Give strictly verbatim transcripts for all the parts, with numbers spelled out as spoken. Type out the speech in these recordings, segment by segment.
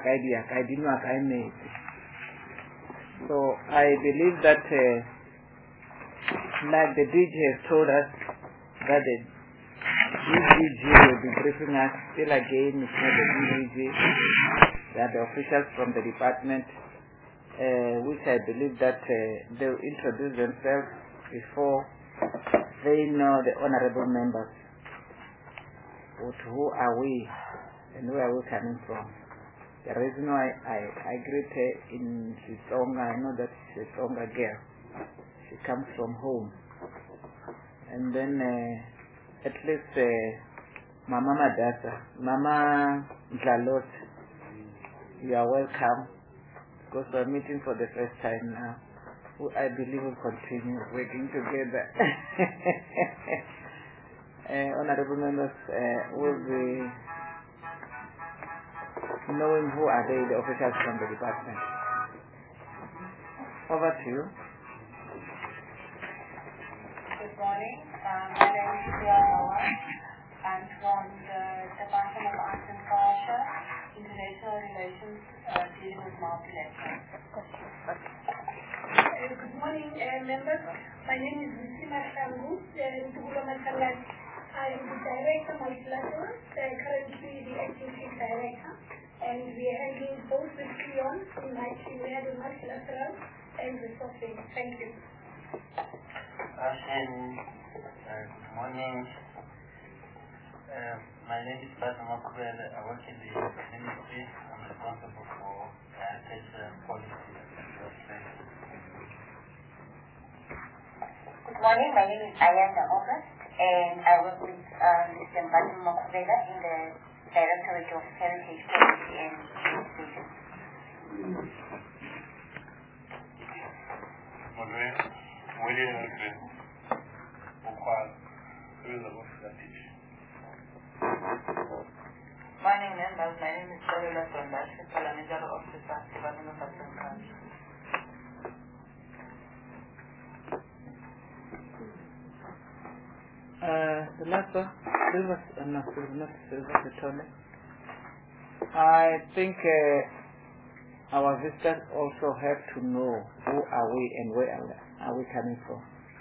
So I believe that uh, like the D G has told us that the D G will be briefing us still again. It's not the D G, they are the officials from the department, uh, which I believe that uh, they will introduce themselves before they know the honorable members. What, who are we and where are we coming from? The reason why I, I greet her in Sisonga, I know that she's a Sisonga girl. She comes from home. And then uh, at least uh, Mama Madasa, Mama Zalot, you are welcome, because we're meeting for the first time now. Who I believe will continue working together. uh, honorable members uh, will be knowing who are they, the officials from the department. Over to you. Good morning. Um, my name is Priya Noah. I'm from the Department of Arts and Culture, International Relations, uh, dealing with multilateral. Uh, good morning, uh, members. My name is Lucina Shangu, I am the Director of Multilateral, uh, currently the Acting Chief Director, and we are handling both the Creon in my team, we handle multilateral and resourcing. Thank you. And, uh, good morning. Uh, my name is Basim Makuel. I work in the ministry. I'm responsible for heritage uh, policy. Good morning. My name is Ayanda August, and I work with uh, Mister Basim Makuel in the Directorate of Heritage Policy and Administration. Morning, members. My name is Dorila Sondash, Parliamentary Officer, Department of Arts and Culture. Uh, the last one, Silver, uh, no, Silver, not Silver, the Tony. I think uh, our visitors also have to know who are we and where are we, are we coming from.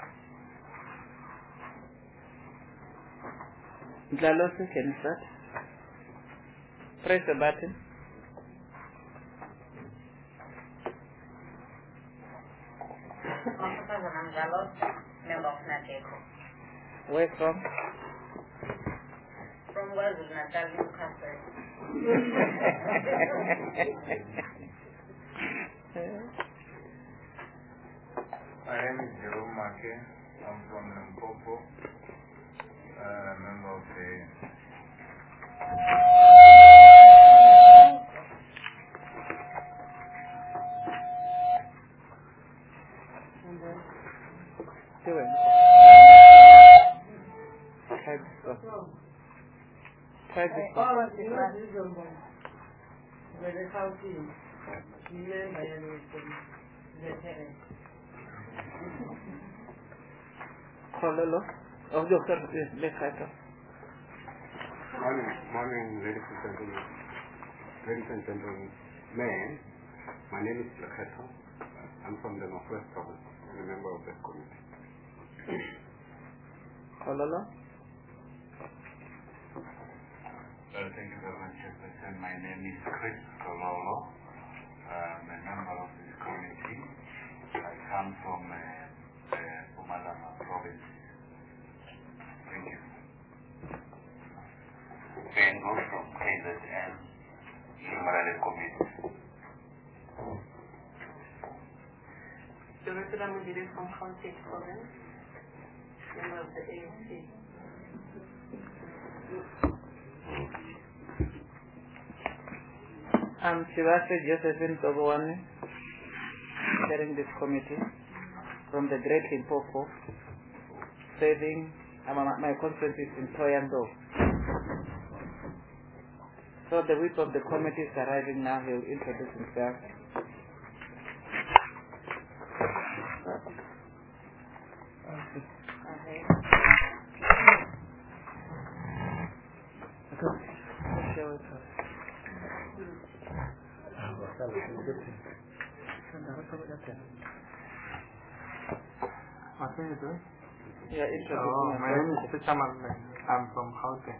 Dlalosi, can you start? Press the button. Member of NATECO. Where from? From KwaZulu Natal, Newcastle. My name is Jerome Make. I'm from Limpopo, uh, member of the Doing. Try this one. Try this one. Kololo. Oh, no, sorry. Yes, let's try it. Morning, morning, ladies and gentlemen. Ladies and gentlemen, man, my name is Lekheto. I'm from the Northwest Province. I'm a member of this committee. Kololo. Uh, thank you very much, Chairperson. My name is Chris Kololo. I'm a member of this committee. I come from uh, uh, Mpumalanga province. Thank you. Ben Go from K Z N, Shumarale Committee. Dorothy Mudire from Gauteng province, member of the A N C. I'm Shivase Josephine Togowani, chairing this committee from the Great Limpopo, serving, um, my conference is in Toyando. So the whip of the committee is arriving now. He will introduce himself. What are you doing? Yeah, it's Oh, my name is Fichaman. I'm from Gauteng.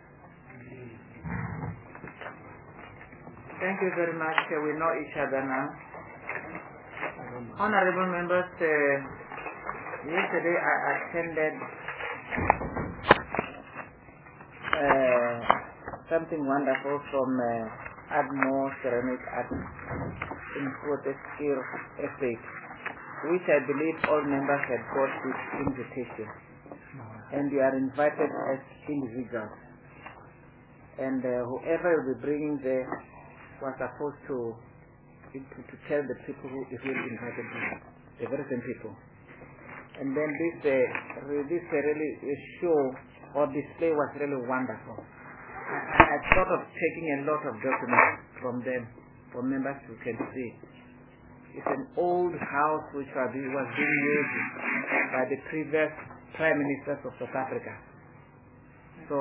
Thank you very much. Uh, we know each other now. Honorable members, uh, yesterday I attended uh, something wonderful from uh, Admo Ceramic Art in Fortescue Estate, which I believe all members had got this invitation. And you are invited as individuals. And uh, whoever will be bringing there was supposed to, to to tell the people who is really invited, the very same people. And then this uh, re- this uh, really uh, show or display was really wonderful. I, I, I thought of taking a lot of documents from them for members who can see. It's an old house which was being, was being used by the previous prime ministers of South Africa. So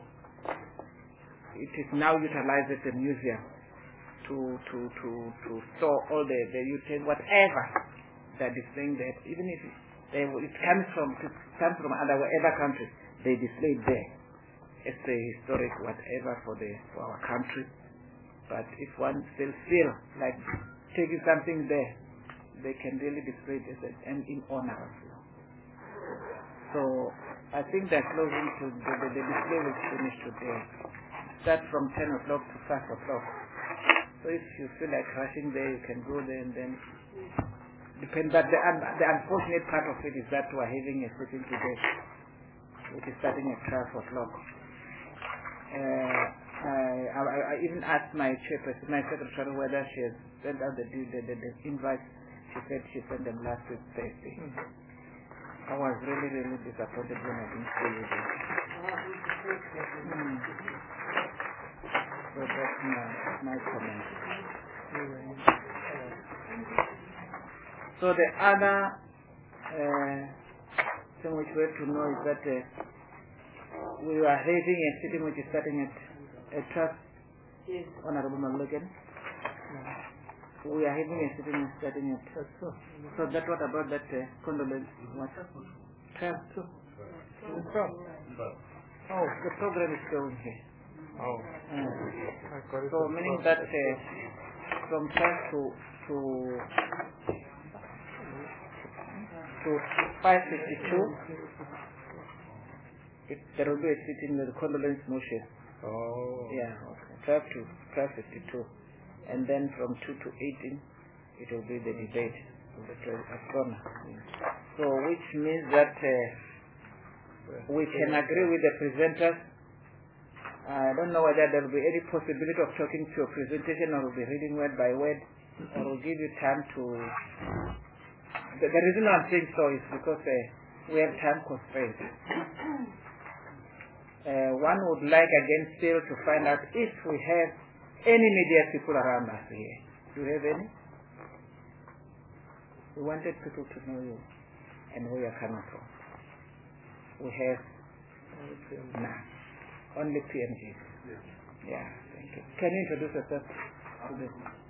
it is now utilized as a museum to to to to store all the the utensils, whatever that is saying that even if they, it comes from it comes from other whatever countries, they display it there. It's a historic whatever for the for our country. But if one still feel like taking something there, they can really display it as a, and in honor of you. So I think that closing to the, the, the display will finish today. Start from ten o'clock to five o'clock. So if you feel like rushing there, you can go there and then depend. But the, the unfortunate part of it is that we are having a sitting today, which is starting at twelve o'clock. Uh, I, I, I even asked my chairperson, my secretary, whether she has sent out the, the, the, the invite. She said she sent them last week Thursday. Mm-hmm. I was really, really disappointed when I didn't see you there. Mm. So that's my, my comment. So the other uh, thing which we have to know is that uh, we are having a sitting which is starting at a trust, Honorable Malogan. We are having a sitting and starting at twelve. So, so that what about that uh, condolence? What? twelve. Oh, the program is going here. Oh. Uh, so meaning that uh, from twelve to to to five fifty-two, it, there will be a sitting with the condolence motion. Oh. Yeah. Okay. twelve to twelve fifty-two. And then from two to eighteen, it will be the debate of the Astronomer. So, which means that uh, we can agree with the presenters. I don't know whether there will be any possibility of talking to your presentation or will be reading word by word, or will give you time to... The, the reason I'm saying so is because uh, we have time constraints. Uh, one would like again still to find out if we have any media people around us here. Do you have any? We wanted people to know you and where you are coming from. We have none. Only P M Gs. Yeah. Yeah, thank you. Can you introduce yourself to this?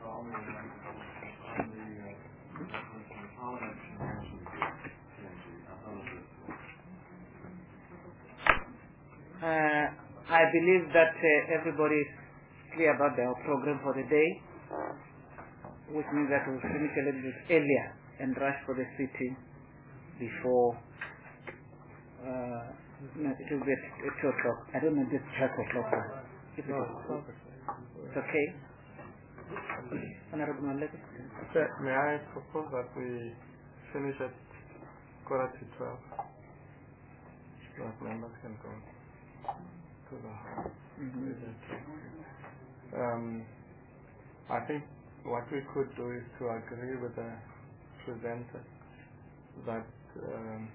Uh, I believe that uh, everybody is clear about the program for the day, which means that we'll finish a little bit earlier and rush for the sitting before uh, no, it will be at, at two o'clock. I don't know this twelve o'clock. If No, it's okay. Honorable Malek. May I propose that we finish at quarter to twelve? So that members can go to the house. Mm-hmm. Um, I think what we could do is to agree with the presenter that um,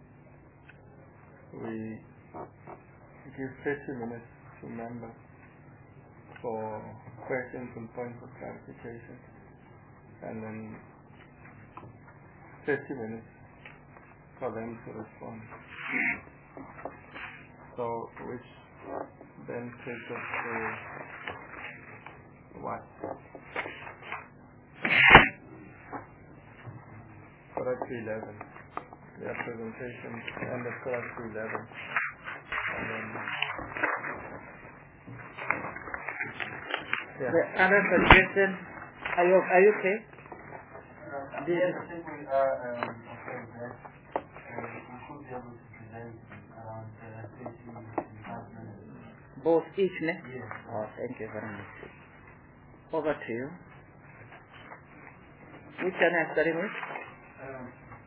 we give thirty minutes to members for questions and points of clarification, and then thirty minutes for them to respond. So, which then takes us to what? quarter to eleven. Their presentation end at quarter to eleven. And then, yeah. The other suggestion, are you, are you okay? Uh, yes, I think we are um, okay with that. Uh, we should be able to present around uh, thirty-five minutes. Both each, ne? Yes. Oh, thank you very much. Over to you. Which one are you starting with? Um,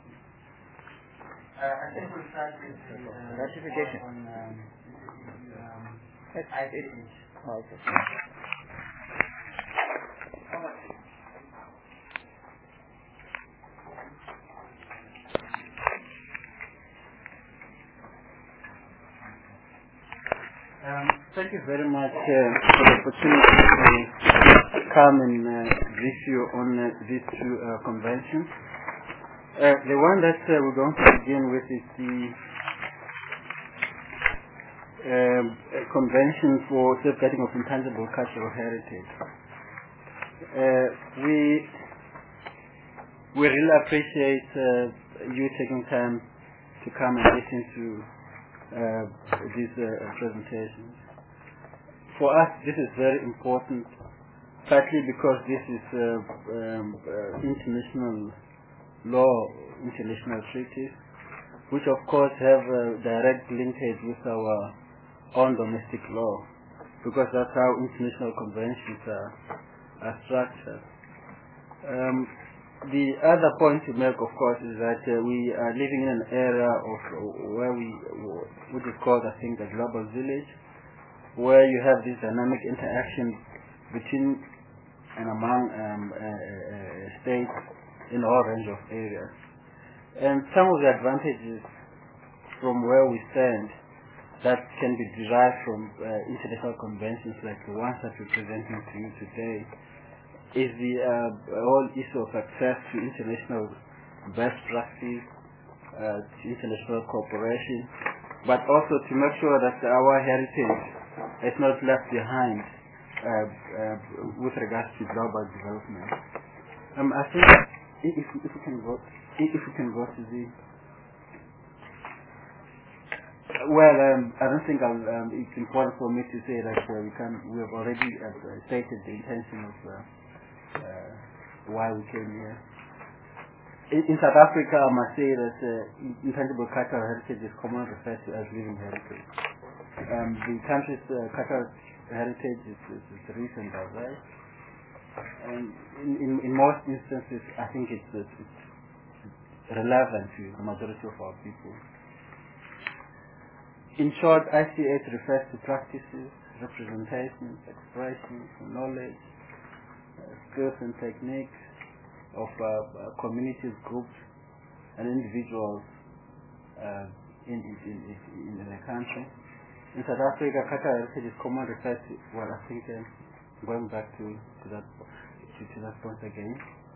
uh, I think we'll start with the uh, Ratification. on um, um, Yes. I P H. Oh, okay. Um, thank you very much uh, for the opportunity to come and uh, brief you on uh, these two uh, conventions. Uh, the one that uh, we're going to begin with is the uh, Convention for Safeguarding of Intangible Cultural Heritage. Uh, we we really appreciate uh, you taking time to come and listen to Uh, these uh, presentations. For us, this is very important, partly because this is uh, um, uh, international law, international treaties, which of course have a direct linkage with our own domestic law, because that's how international conventions are, are structured. Um, The other point to make, of course, is that uh, we are living in an era of uh, where we, which is called, I think, the global village, where you have this dynamic interaction between and among um, uh, uh, states in a whole range of areas. And some of the advantages from where we stand that can be derived from uh, international conventions like the ones that we're presenting to you today is the uh, whole issue of access to international best practice, uh, to international cooperation, but also to make sure that our heritage is not left behind uh, uh, with regards to global development. Um, I think if, if we can go, if we can go to the well, um, I don't think I'll, um, it's important for me to say that uh, we can. We have already uh, stated the intention of. Uh, Uh, why we came here. In, in South Africa, I must say that uh, intangible cultural heritage is commonly referred to as living heritage. Um, the country's uh, cultural heritage is, is, is recent, right? And in, in, in most instances, I think it's, it's, it's relevant to the majority of our people. In short, I C H refers to practices, representations, expressions, knowledge, Uh, skills and techniques of uh, uh, communities, groups, and individuals uh, in, in, in, in, in the country. In South Africa, cultural heritage is commonly referred to, well, I think, uh, going back to, to, that, to, to that point again.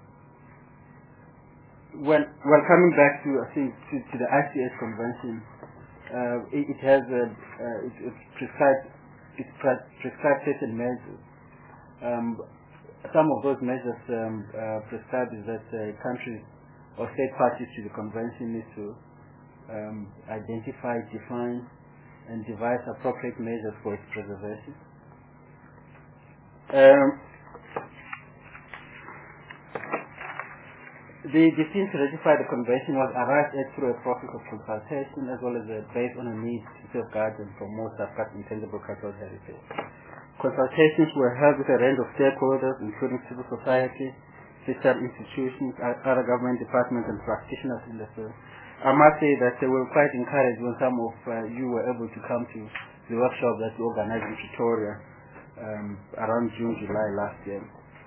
When, well, coming back to, I think, to, to the I C S Convention, uh, it, it has a, uh, it, it prescribed, it prescribed certain measures. Um, Some of those measures um, uh, prescribed is that uh, countries or state parties to the convention need to um, identify, define, and devise appropriate measures for its preservation. Um, the decision to ratify the convention was arrived at through a process of consultation as well as uh, based on a need to safeguard and promote safeguard intangible cultural heritage. Consultations were held with a range of stakeholders, including civil society, system institutions, other government departments, and practitioners in the field. I must say that they were quite encouraged when some of uh, you were able to come to the workshop that we organized in Pretoria um, around June, July last year.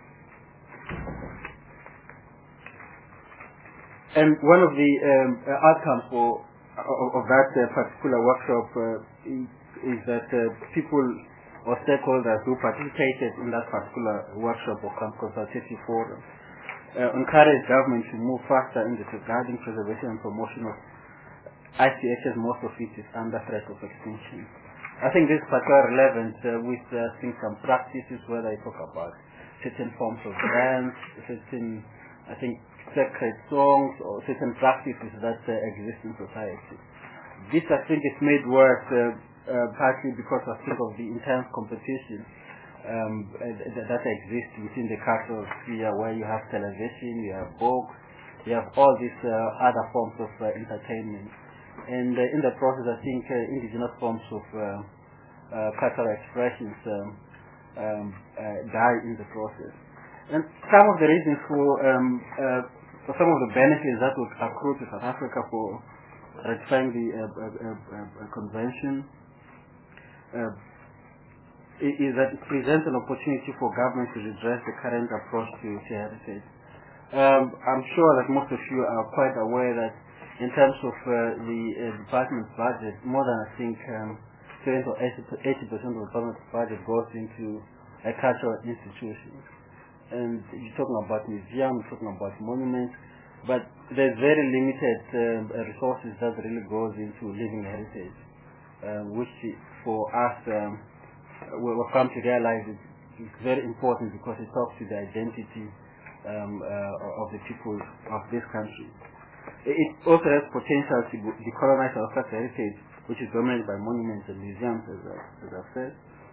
And one of the um, uh, outcomes for, of, of that uh, particular workshop uh, is, is that uh, people or stakeholders who participated in that particular workshop or consultative forum uh, encourage government to move faster in the safeguarding, preservation and promotion of I C H as most of it is under threat of extinction. I think this is particularly relevant uh, with uh, I think some practices where they talk about certain forms of grants, certain I think, sacred songs or certain practices that uh, exist in society. This, I think, is made worse uh, uh, partly because I think of the intense competition um, uh, that exists within the cultural sphere, where you have television, you have books, you have all these uh, other forms of uh, entertainment. And uh, in the process, I think uh, indigenous forms of uh, uh, cultural expressions um, um, uh, die in the process. And some of the reasons for, um, uh, for some of the benefits that would accrue to South Africa for ratifying the uh, uh, uh, uh, convention uh, is that it presents an opportunity for government to redress the current approach to, to heritage. Um, I'm sure that most of you are quite aware that in terms of uh, the uh, department's budget, more than I think um, seventy or eighty percent of the department's budget goes into uh, cultural institutions. And you're talking about museums, you're talking about monuments, but there's very limited uh, resources that really goes into living heritage, uh, which for us um, we've come to realize is very important because it talks to the identity um, uh, of the people of this country. It also has potential to decolonize our African heritage, which is dominated by monuments and museums, as, I, as I've said.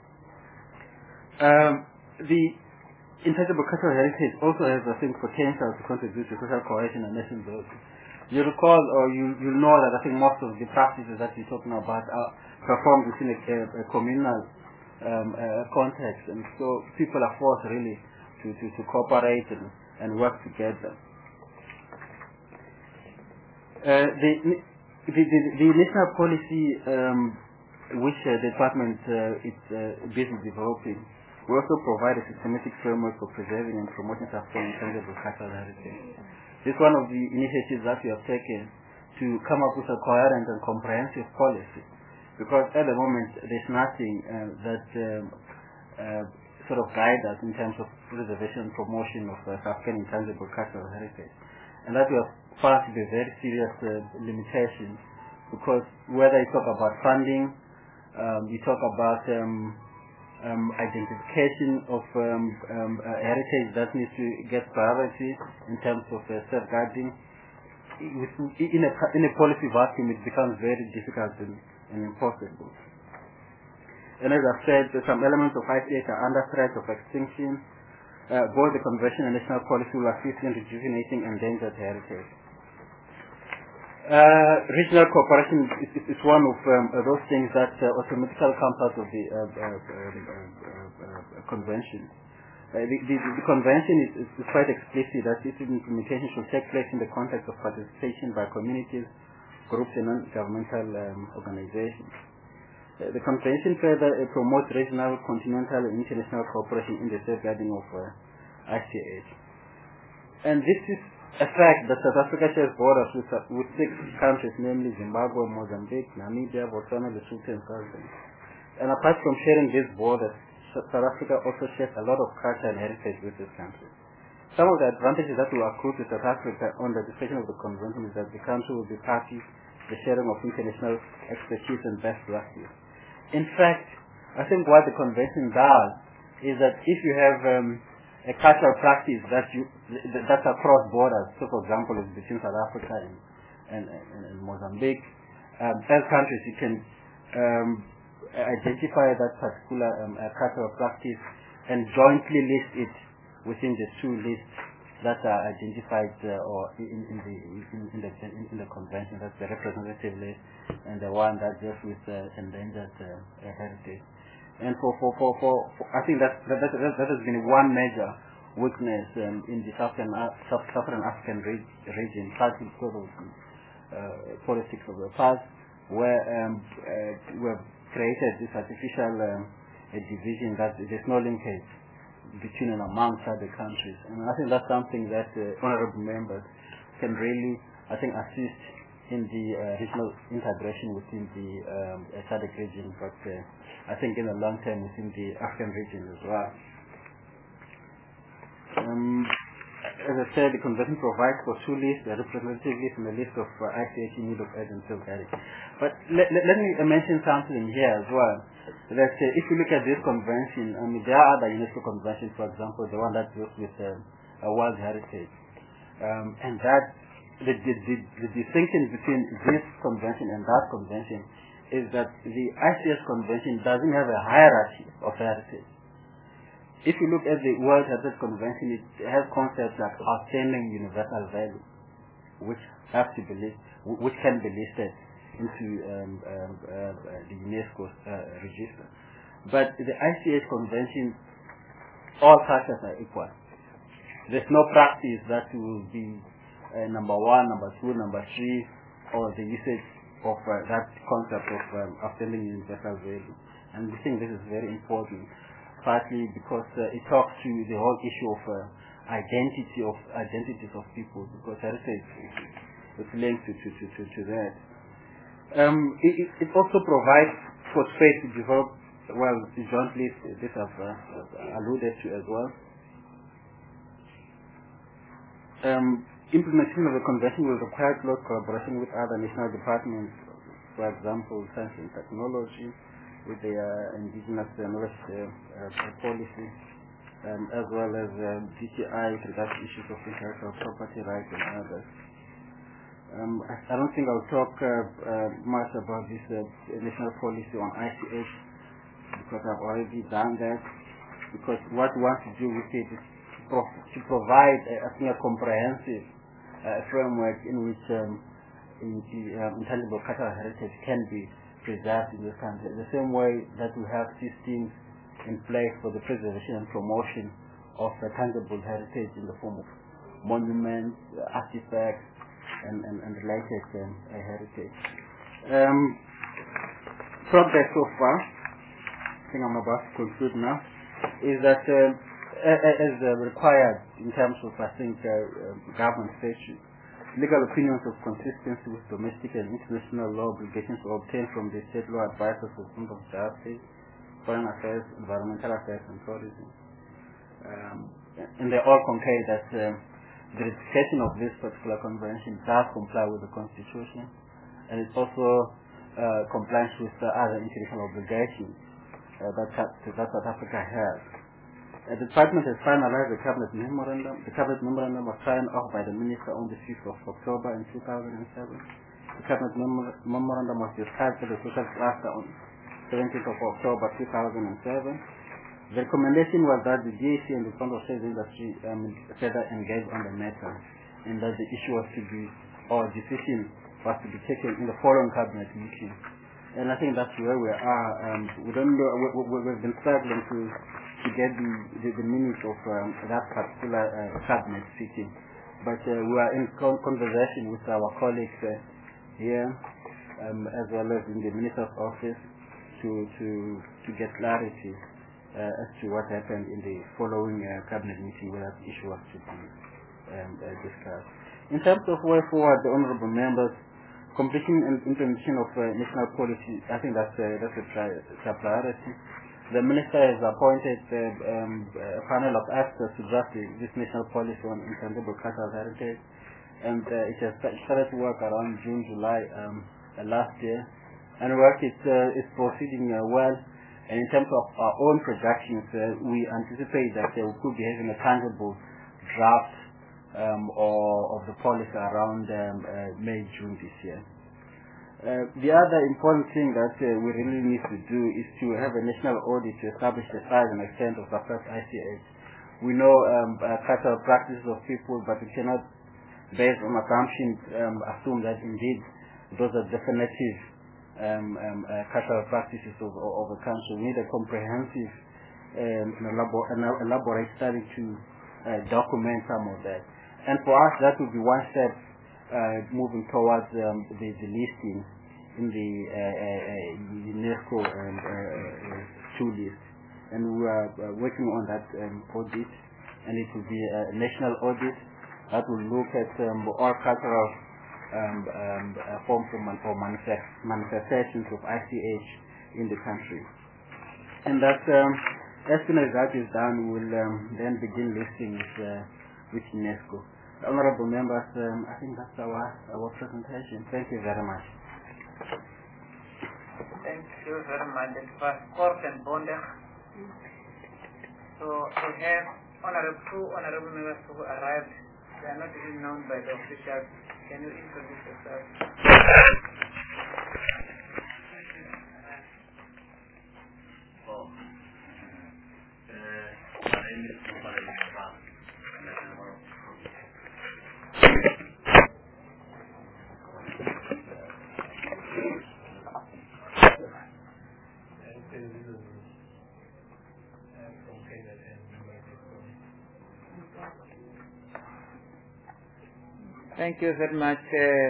Um, the intangible cultural heritage also has, I think, potential to contribute to social cohesion and nation building. You recall, or you you know that I think most of the practices that we're talking about are performed within a, a, a communal um, uh, context, and so people are forced really to, to, to cooperate and, and work together. Uh, the, the, the, the national policy um, which uh, the department uh, is uh, busy developing, we also provide a systematic framework for preserving and promoting African intangible cultural heritage. This is one of the initiatives that we have taken to come up with a coherent and comprehensive policy, because at the moment there's nothing uh, that um, uh, sort of guides us in terms of preservation and promotion of uh, African intangible cultural heritage, and that we have found to be a very serious uh, limitation, because whether you talk about funding, um, you talk about um, um, identification of um, um, uh, heritage that needs to get priority in terms of uh, safeguarding, in a, in a policy vacuum it becomes very difficult and, and impossible. And as I've said, some elements of I C H are under threat of extinction. Uh, both the convention and national policy will assist in rejuvenating endangered heritage. Uh, regional cooperation is, is, is one of um, uh, those things that uh, automatically comes out of the uh, uh, uh, uh, uh, convention. Uh, the, the, the convention is, is, is quite explicit that its implementation should take place in the context of participation by communities, groups, and non-governmental um, organizations. Uh, the convention further uh, promotes regional, continental, and international cooperation in the safeguarding of uh, I C H. And this is a fact that South Africa shares borders with, uh, with six countries, namely Zimbabwe, Mozambique, Namibia, Botswana, Lesotho, and Swaziland. And apart from sharing these borders, South Africa also shares a lot of culture and heritage with these countries. Some of the advantages that will accrue to South Africa on the ratification of the convention is that the country will be party to the sharing of international expertise and best practice. In fact, I think what the convention does is that if you have um, a cultural practice that you that's across borders, so for example, it's between South Africa and, and, and, and Mozambique, um, as countries you can um, identify that particular um, uh, cultural practice and jointly list it within the two lists that are identified uh, or in, in the in, in the in the convention. That's the representative list and the one that deals with uh, endangered uh, uh, heritage. And for for, for, for, for I think that that, that that has been one major weakness um, in the Southern uh, Southern African re region, partly because of the uh, politics of the past, where um, uh, we have created this artificial um, a division that there's no linkage between and amongst other countries. And I think that's something that uh, honorable members can really, I think, assist in the uh, regional integration within the um, S A D C region, but uh, I think in the long term within the African region as well. Um, as I said, the convention provides for two lists, a representative list and a list of uh, I C H in need of urgent safeguarding. But let, let, let me mention something here as well. That uh, if you look at this convention, I mean, there are other UNESCO conventions, for example, the one that deals with uh, uh, World Heritage. Um, and that the, the, the, the distinction between this convention and that convention is that the I C S convention doesn't have a hierarchy of heritage. If you look at the World Heritage Convention, it has concepts like outstanding universal value, which have to be list, which can be listed into um, um, uh, the UNESCO uh, register. But the I C H convention, all cultures are equal. There's no practice that will be uh, number one, number two, number three, or the usage of uh, that concept of um, outstanding universal value. And we think this is very important, partly because uh, it talks to the whole issue of uh, identity of identities of people, because heritage is linked to to to, to, to that. Um, it, it also provides for space to develop. Well, jointly, this I've uh, alluded to as well. Um, implementation of the convention will require close collaboration with other national departments, for example, science and technology, with the uh, indigenous uh, knowledge uh, uh, policy, um, as well as uh, D T I with regards to issues of intellectual property rights and others. Um, I, I don't think I'll talk uh, uh, much about this uh, national policy on I C H because I've already done that. Because what we want to do with it is to, pro to provide a, I think a comprehensive uh, framework in which um, in the, um, intangible cultural heritage can be preserved in this country. The same way that we have systems in place for the preservation and promotion of the tangible heritage in the form of monuments, uh, artifacts, and, and, and related um, uh, heritage. Um, progress so far, I think I'm about to conclude now, is that uh, as uh, required in terms of, I think, uh, uh, government statute, legal opinions of consistency with domestic and international law obligations are obtained from the state law advisors of of justice, foreign affairs, environmental affairs, and tourism. Um, and they all concur that uh, the ratification of this particular convention does comply with the Constitution, and it also uh, complies with the other international obligations uh, that, that South Africa has. Uh, the department has finalized the cabinet memorandum. The cabinet memorandum was signed off by the minister on the fifth of October in two thousand seven. The cabinet mem memorandum was discussed at the social cluster on seventeenth of October two thousand seven. The recommendation was that the D A C and the Council of Sales Industry um, further engage on the matter, and that the issue was to be, or decision was to be taken in the following cabinet meeting. And I think that's where we are. Um, we don't know. We, we, we've been struggling to to get the the, the minutes of um, that particular uh, cabinet sitting, but uh, we are in con conversation with our colleagues uh, here, um, as well as in the minister's office, to to to get clarity uh, as to what happened in the following uh, cabinet meeting where that issue was to be um, uh, discussed. In terms of way forward, the honourable members, completion and implementation of uh, national policy, I think that's uh, that's a, pri a priority. The minister has appointed uh, um, a panel of experts to draft this national policy on intangible cultural heritage, and uh, it has started to work around June, July um, uh, last year, and work is uh, is proceeding uh, well. And in terms of our own projections, uh, we anticipate that uh, we could be having a tangible draft um, or of the policy around um, uh, May, June this year. Uh, the other important thing that uh, we really need to do is to have a national audit to establish the size and extent of the first I C H. We know um, uh, cultural practices of people, but we cannot, based on assumptions, um, assume that indeed those are definitive um, um, uh, cultural practices of, of a country. We need a comprehensive um, and elabor an elaborate study to uh, document some of that. And for us, that would be one step Uh, moving towards um, the, the listing in the uh, uh, UNESCO um, uh, uh, two list, and we are uh, working on that um, audit, and it will be a national audit that will look at um, all cultural um, um, uh, forms or manifest manifestations of I C H in the country, and that um, as soon as that is done, we will um, then begin listing with, uh, with UNESCO. Honorable members, um, I think that's our, our presentation. Thank you very much. Thank you very much. It was Kort and Bonder. So we have honorable, two honorable members who arrived they are not even known by the officials. Can you introduce yourself? Oh, uh, my name is Muhammad Al-Islam. I'm a member of Thank you very much. Uh,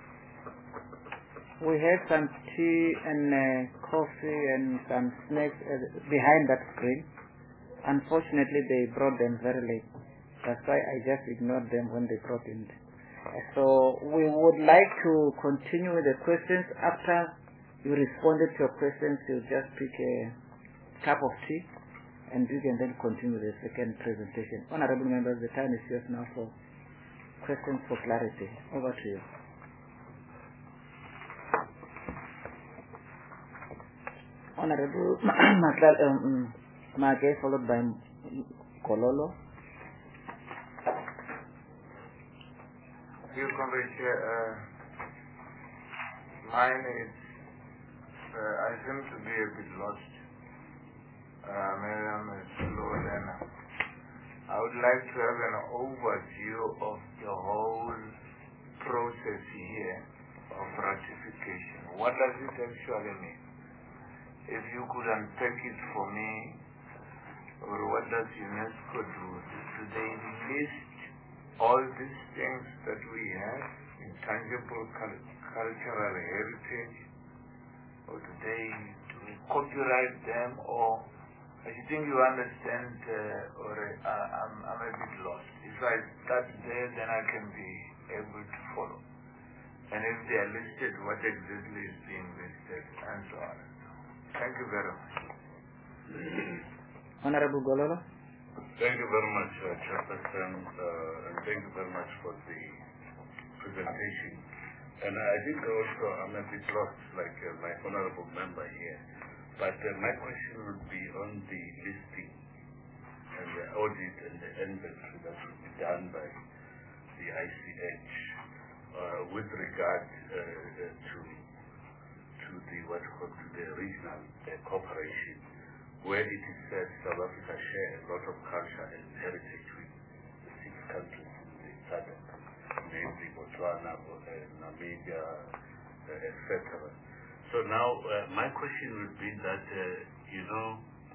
we had some tea and uh, coffee and some snacks uh, behind that screen. Unfortunately, they brought them very late. That's why I just ignored them when they brought in. So we would like to continue with the questions. After you responded to your questions, you just pick a cup of tea and you can then continue the second presentation. Honorable members, the time is yours now for questions for clarity. Over to you. Honorable um, Mage, followed by Kololo. Dear Comrade Chair, uh, mine is, uh, I seem to be a bit lost. Uh, Miriam is slow learner. I would like to have an overview of the whole process here of ratification. What does it actually mean? If you could unpack it for me, or what does UNESCO do? Do they list all these things that we have, intangible cultural heritage, or do they do we copyright them, or I think you understand, uh, or uh, I'm, I'm a bit lost. If I start there, then I can be able to follow. And if they are listed, what exactly is being listed, and so on. Thank you very much. Honorable Gololo. Thank you very much, uh, Chairperson, uh, and thank you very much for the presentation. And I think also I'm a bit lost, like uh, my honorable member here. But uh, my question would be on the listing and the audit and the inventory that should be done by the I C H uh, with regard uh, to to the what called to the regional uh, cooperation, where it is said South Africa share a lot of culture and heritage with the six countries in the SADC, namely Botswana, uh, Namibia, uh, et cetera. So now, uh, my question would be that, uh, you know,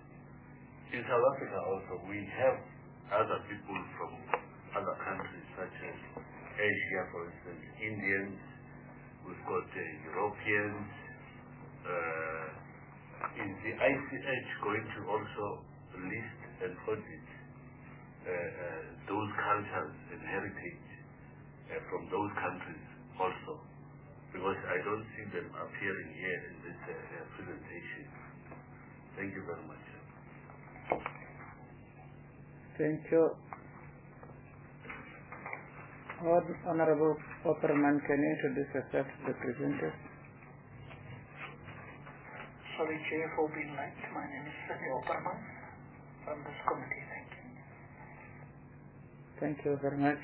in South Africa also, we have other people from other countries, such as Asia, for instance, Indians, we've got uh, Europeans. Uh, is the I C H going to also list and audit uh, uh, those cultures and heritage uh, from those countries also? Because I don't see them appearing here in this uh, uh, presentation. Thank you very much. Thank you. Honorable Opperman, can you introduce yourself to the presenters? Sorry, Chair, for being late. My name is Sidney Opperman from this committee. Thank you. Thank you very much.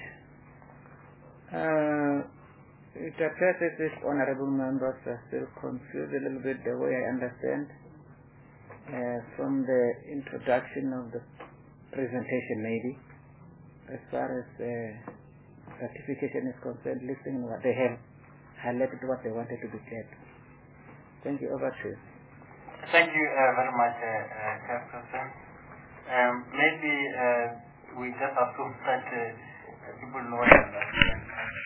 Uh, It appears that these honorable members are still confused a little bit the way I understand uh, from the introduction of the presentation maybe. As far as uh, ratification is concerned, listening what they have highlighted what they wanted to be said. Thank you. Over to you. Thank you uh, very much, uh, uh, Chairperson. Um, maybe uh, we just assume that uh, people know and understand.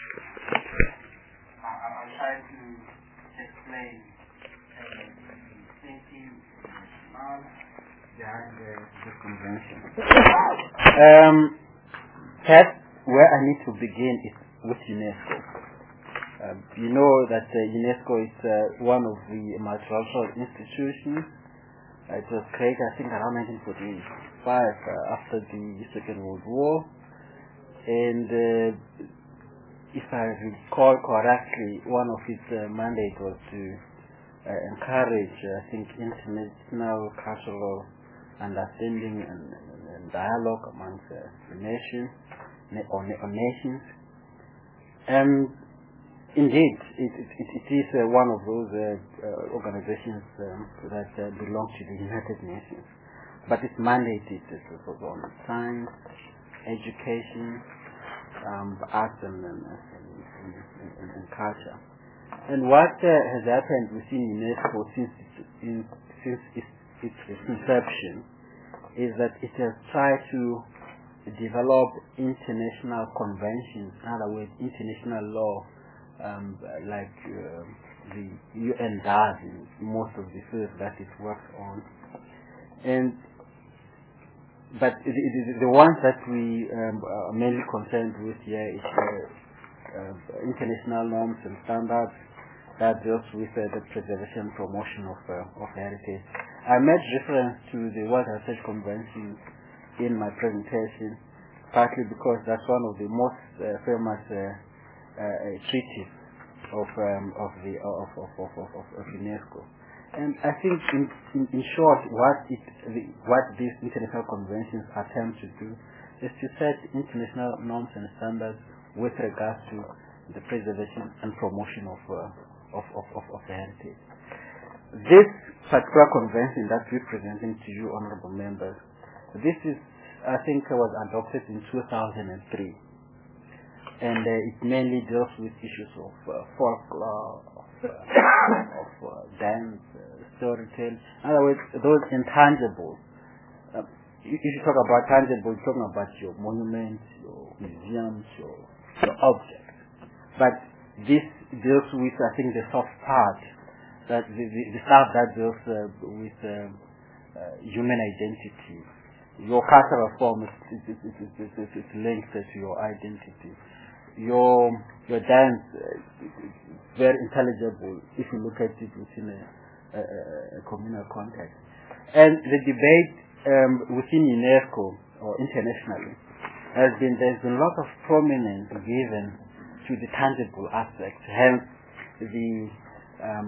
I'll try to explain. Uh, thank you. Behind the, the convention. Um, first, where I need to begin is with UNESCO. Uh, you know that uh, UNESCO is uh, one of the multilateral institutions. Uh, it was created, I think, around nineteen forty-five uh, after the Second World War. And uh, if I recall correctly, one of its uh, mandates was to uh, encourage, uh, I think, international cultural understanding and, and, and dialogue amongst uh, the nations. or, or nations. And indeed, it, it, it is uh, one of those uh, uh, organizations um, that uh, belong to the United Nations. But its mandate is on science, education, um, arts and, and, and, and, and culture. And what uh, has happened within UNESCO since, in, since its, its, its inception is that it has tried to develop international conventions, in other words, international law, um, like uh, the U N does in most of the fields that it works on. And but the, the, the ones that we um, are mainly concerned with here is uh, uh, international norms and standards that deals with uh, the preservation and promotion of, uh, of heritage. I made reference to the World Heritage Convention in my presentation, partly because that's one of the most uh, famous uh, uh, treaties of um, of the of of, of, of, of UNESCO. And I think, in, in, in short, what it the, what these international conventions attempt to do is to set international norms and standards with regards to the preservation and promotion of uh, of, of, of of the heritage. This particular convention that we're presenting to you, honourable members, this is, I think, was adopted in two thousand three, and uh, it mainly deals with issues of uh, folklore, of, uh, of uh, dance, uh, storytelling. In other words, those intangible. Uh, if you talk about tangible, you're talking about your monuments, your museums, your, your objects. But this deals with, I think, the soft part, that the, the, the stuff that deals uh, with uh, uh, human identity. Your cultural form is, is, is, is, is, is, is linked to your identity. Your your dance uh, is very intelligible if you look at it within a, a, a communal context. And the debate um, within UNESCO or internationally has been, there's been a lot of prominence given to the tangible aspects, hence the um,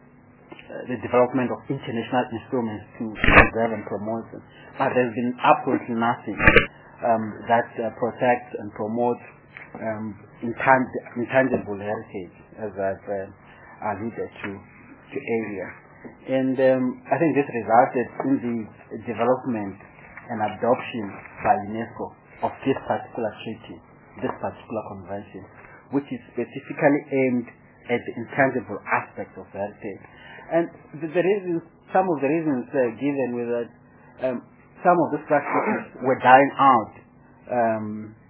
uh, the development of international instruments to preserve and promote them. But there's been absolutely nothing um, that uh, protects and promotes um, intang- intangible heritage, as I've uh, alluded to, to earlier. And um, I think this resulted in the development and adoption by UNESCO of this particular treaty, this particular convention, which is specifically aimed at the intangible aspects of heritage. And the, the reasons, some of the reasons uh, given were that um, some of these practices were dying out. Um,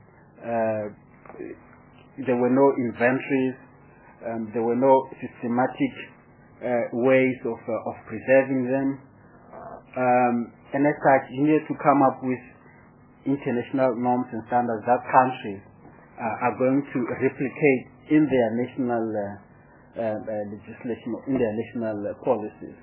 uh, there were no inventories, um, there were no systematic uh, ways of, uh, of preserving them. Um, and as such, you need to come up with international norms and standards that countries uh, are going to replicate in their national uh, uh, uh, legislation, in their national uh, policies.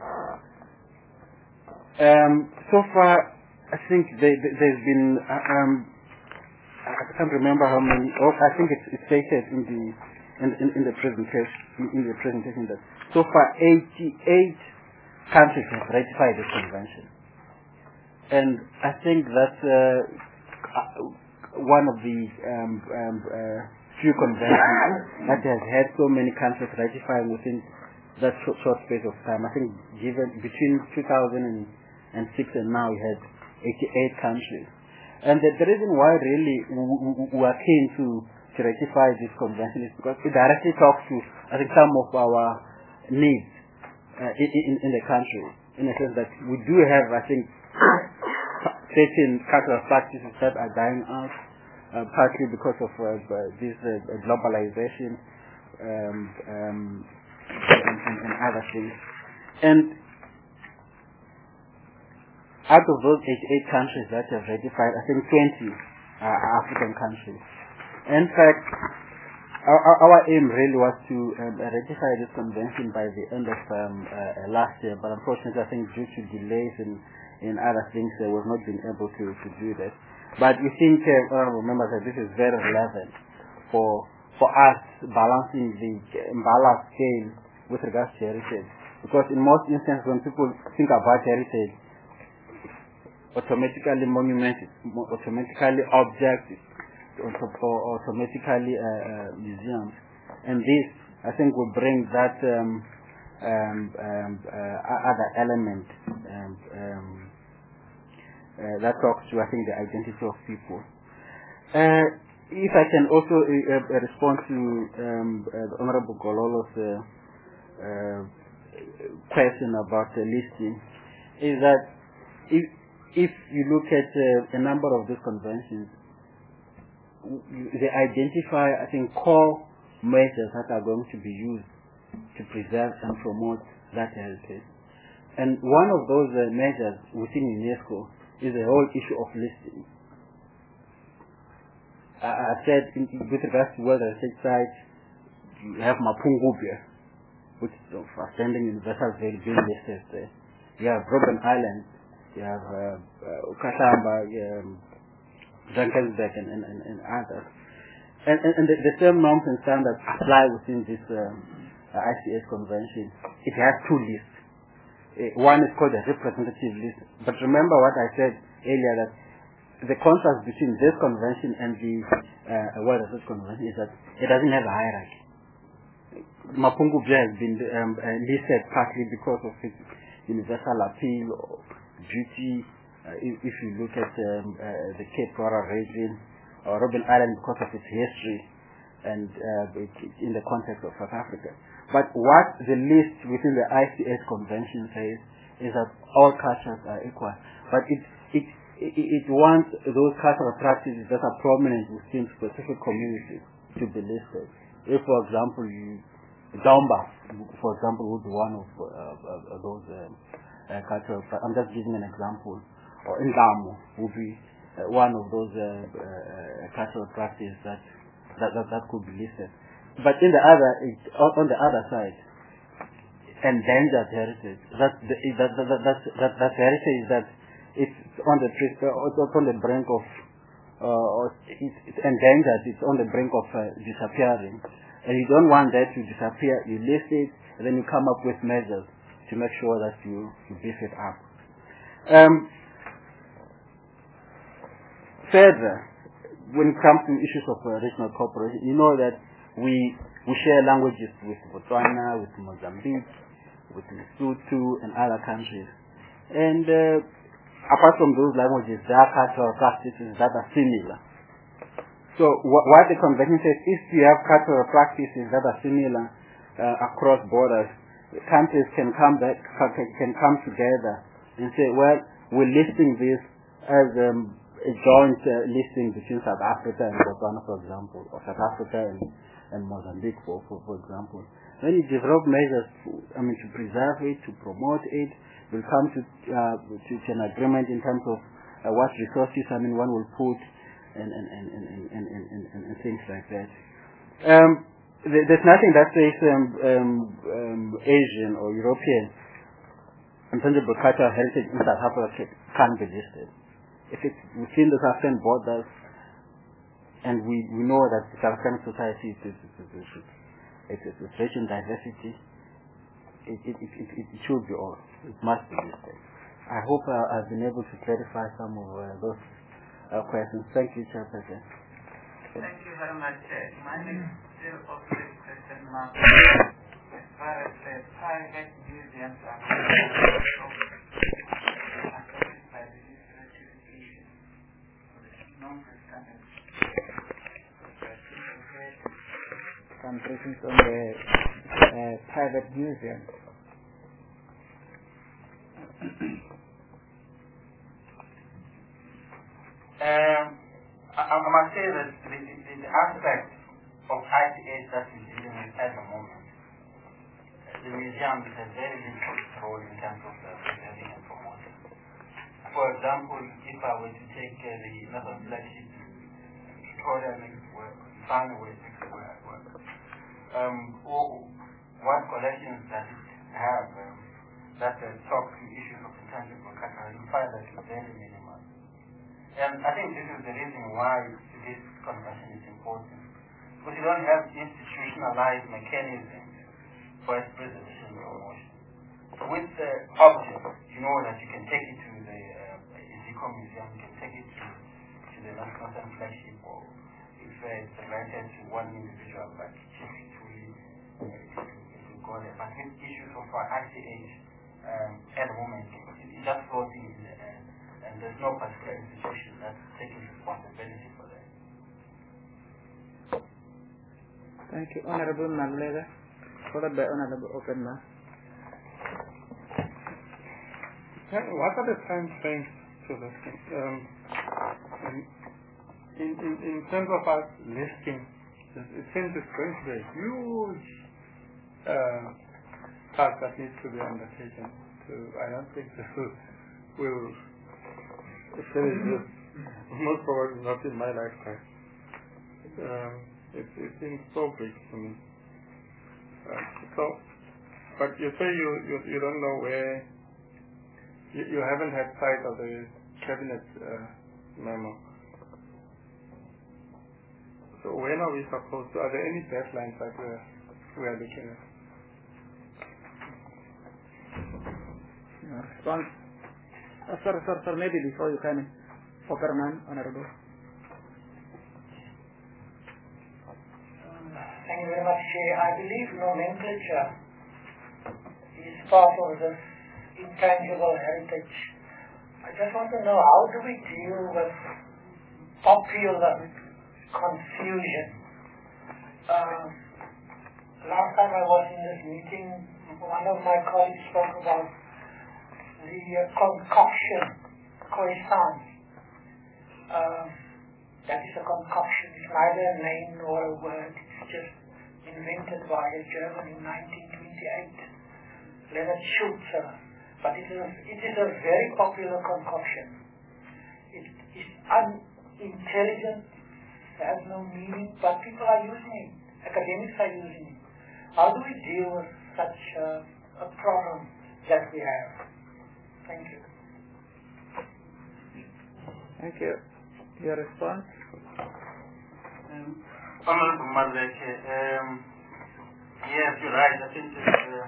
Um, so far, I think they, they, there's been, uh, um, I can't remember how many, oh, I think it's, it's stated in the in, in, in the presentation, in, in the presentation that so far eighty-eight countries have ratified this convention. And I think that's uh, one of the um, um, uh, few conventions that has had so many countries ratifying within that short, short space of time. I think given between two thousand six and now we had eighty-eight countries. And the, the reason why really we, we are keen to, to ratify this convention is because it directly talks to, I think, some of our needs uh, in, in, in the country, in the sense that we do have, I think, certain cultural practices that are dying out, uh, partly because of uh, this uh, globalization um, um, and, and, and other things. And out of those eighty-eight countries that have ratified, I think twenty are African countries. In fact, our, our aim really was to um, ratify this convention by the end of um, uh, last year, but unfortunately, I think due to delays and in other things, uh, we've not been able to, to do that. But we think, uh, honorable members, that this is very relevant for for us balancing the Mbala scale with regards to heritage. Because in most instances, when people think about heritage, automatically monuments, automatically objects, auto- automatically uh, uh, museums. And this, I think, will bring that um, um, um, uh, other element um, um, uh, that talks to, I think, the identity of people. Uh, if I can also uh, uh, respond to um, uh, the Honorable Gololo's uh, uh, question about the listing, is that if, if you look at uh, a number of these conventions, they identify, I think, core measures that are going to be used to preserve and promote that heritage. And one of those uh, measures within UNESCO is the whole issue of listing. I, I said, in, with regards to World Heritage Sites, you have Mapungubwe, which is of outstanding universal value being listed there. You have Robben Island, you have uh, uh, Ukashamba, um, Drakensberg, and, and, and, and others. And, and, and the, the same norms and standards apply within this um, uh, I C S convention. It has two lists. Uh, one is called a representative list. But remember what I said earlier, that the contrast between this convention and the uh, World Heritage Convention is that it doesn't have a hierarchy. Mapungubwe has been um, uh, listed partly because of its universal appeal or duty. Uh, if, if you look at um, uh, the Cape Coral region, or Robben Island because of its history and uh, in the context of South Africa. But what the list within the I C S convention says is that all cultures are equal. But it it it, it wants those cultural practices that are prominent within specific communities to be listed. If, for example, you Daumba, for example, would be one of uh, uh, those uh, uh, cultural. I'm just giving an example. Or Ingamo would be Uh, one of those uh, uh, cultural practices that that, that that could be listed. But in the other, it, on the other side, endangered heritage. That the, that that that that, that, that heritage is that it's on the uh, it's on the brink of uh, or it's, it's endangered. It's on the brink of uh, disappearing, and you don't want that to disappear. You list it, and then you come up with measures to make sure that you, you beef it up. Um, Further, when it comes to issues of uh, regional cooperation, you know that we we share languages with Botswana, with Mozambique, with Lesotho, and other countries. And uh, apart from those languages, there are cultural practices that are similar. So wh- what the convention says, if you have cultural practices that are similar uh, across borders, countries can come back, can come together and say, well, we're listing this as um, a joint uh, listing between South Africa and Botswana, for example, or South Africa and, and Mozambique, for, for for example. When you develop measures, to, I mean, to preserve it, to promote it, we'll come to uh, to, to an agreement in terms of uh, what resources, I mean, one will put, and and and and and, and, and, and, and things like that. Um, th- there's nothing that says um, um, um, Asian or European intangible cultural heritage in South Africa can't be listed. If it's within the South African borders, and we, we know that the South African society is, is, is, is, is, is, is rich in diversity, it, it, it, it, it should be all. It must be listed. I hope uh, I've been able to clarify some of uh, those uh, questions. Thank you, Chairperson. Thank you very much. Uh, my name is still also a question mark. As far as the private museums are concerned, some questions on the uh, private museum. um, I, I must say that the, the, the aspect of I C S that we're dealing with at the moment, the museum is a very limited role in terms of uh, preserving and promoting. For example, if I were to take uh, the National Flagship Victoria Mixed Work, Family Mixed Work, um, or what collections does it have um, that uh, talk to issues of intangible culture? You find that it's very minimal. And I think this is the reason why this convention is important. Because you don't have institutionalized mechanisms for its preservation and promotion. So with the object, you know that you can take it to the uh, Iziko Museum, you can take it to, to the National Flagship, or it's granted to one individual, but typically uh, it will go there. But with issues of uh, I C H, um, at the moment, it, it just flows in the air, and there's no particular institution that's taking responsibility for that. Thank you. Honorable Malega, followed by Honorable Openma. What are the time frames to this thing? Um, in, in, in terms of us listing, it seems it's going to be a huge uh, task that needs to be undertaken. So I don't think this will, will finish this. Most probably not in my lifetime. Um, it, it seems so big to me. Uh, so, but you say you, you, you don't know where, you, you haven't had sight of the cabinet uh, memo. So when are we supposed to, are there any deadlines that we are, we are looking at? No response. Oh, sorry, sorry, sorry, maybe before you come in. Opperman, Honorable. Thank you very much, Chair. I believe nomenclature is part of this intangible heritage. I just want to know, how do we deal with popular confusion? Uh, last time I was in this meeting, one of my colleagues spoke about the uh, concoction, croissant. Uh, that is a concoction. It's neither a name nor a word. It's just invented by a German in nineteen twenty-eight, Leonard Schulze. But it is a, it is a very popular concoction. It is unintelligent, has no meaning, but people are using it. Academics are using it. How do we deal with such a, a problem that we have? Thank you. Thank you. Your response? Um, Honorable Madleke, um, yes, you're right. I think it's, uh,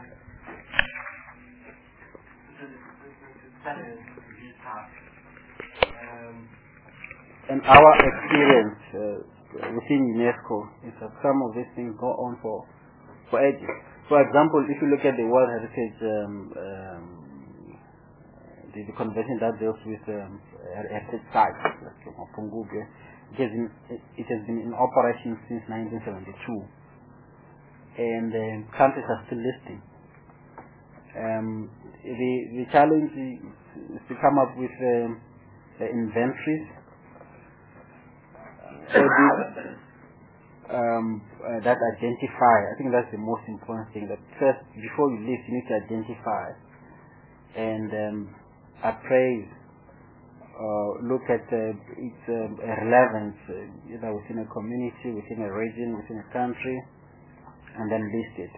it's kind of a task. Um, and our experience uh, within UNESCO is that some of these things go on for, for ages. For example, if you look at the World Heritage um, um, The, the convention that deals with um, heritage sites, like Mapungubwe, it has been it has been in operation since nineteen seventy-two, and um, countries are still listing. Um, the the challenge is to come up with um, uh, inventories um, uh, that identify. I think that's the most important thing. That first, before you list, you need to identify and um, appraise, uh, look at uh, its uh, relevance, uh, you know, within a community, within a region, within a country, and then list it.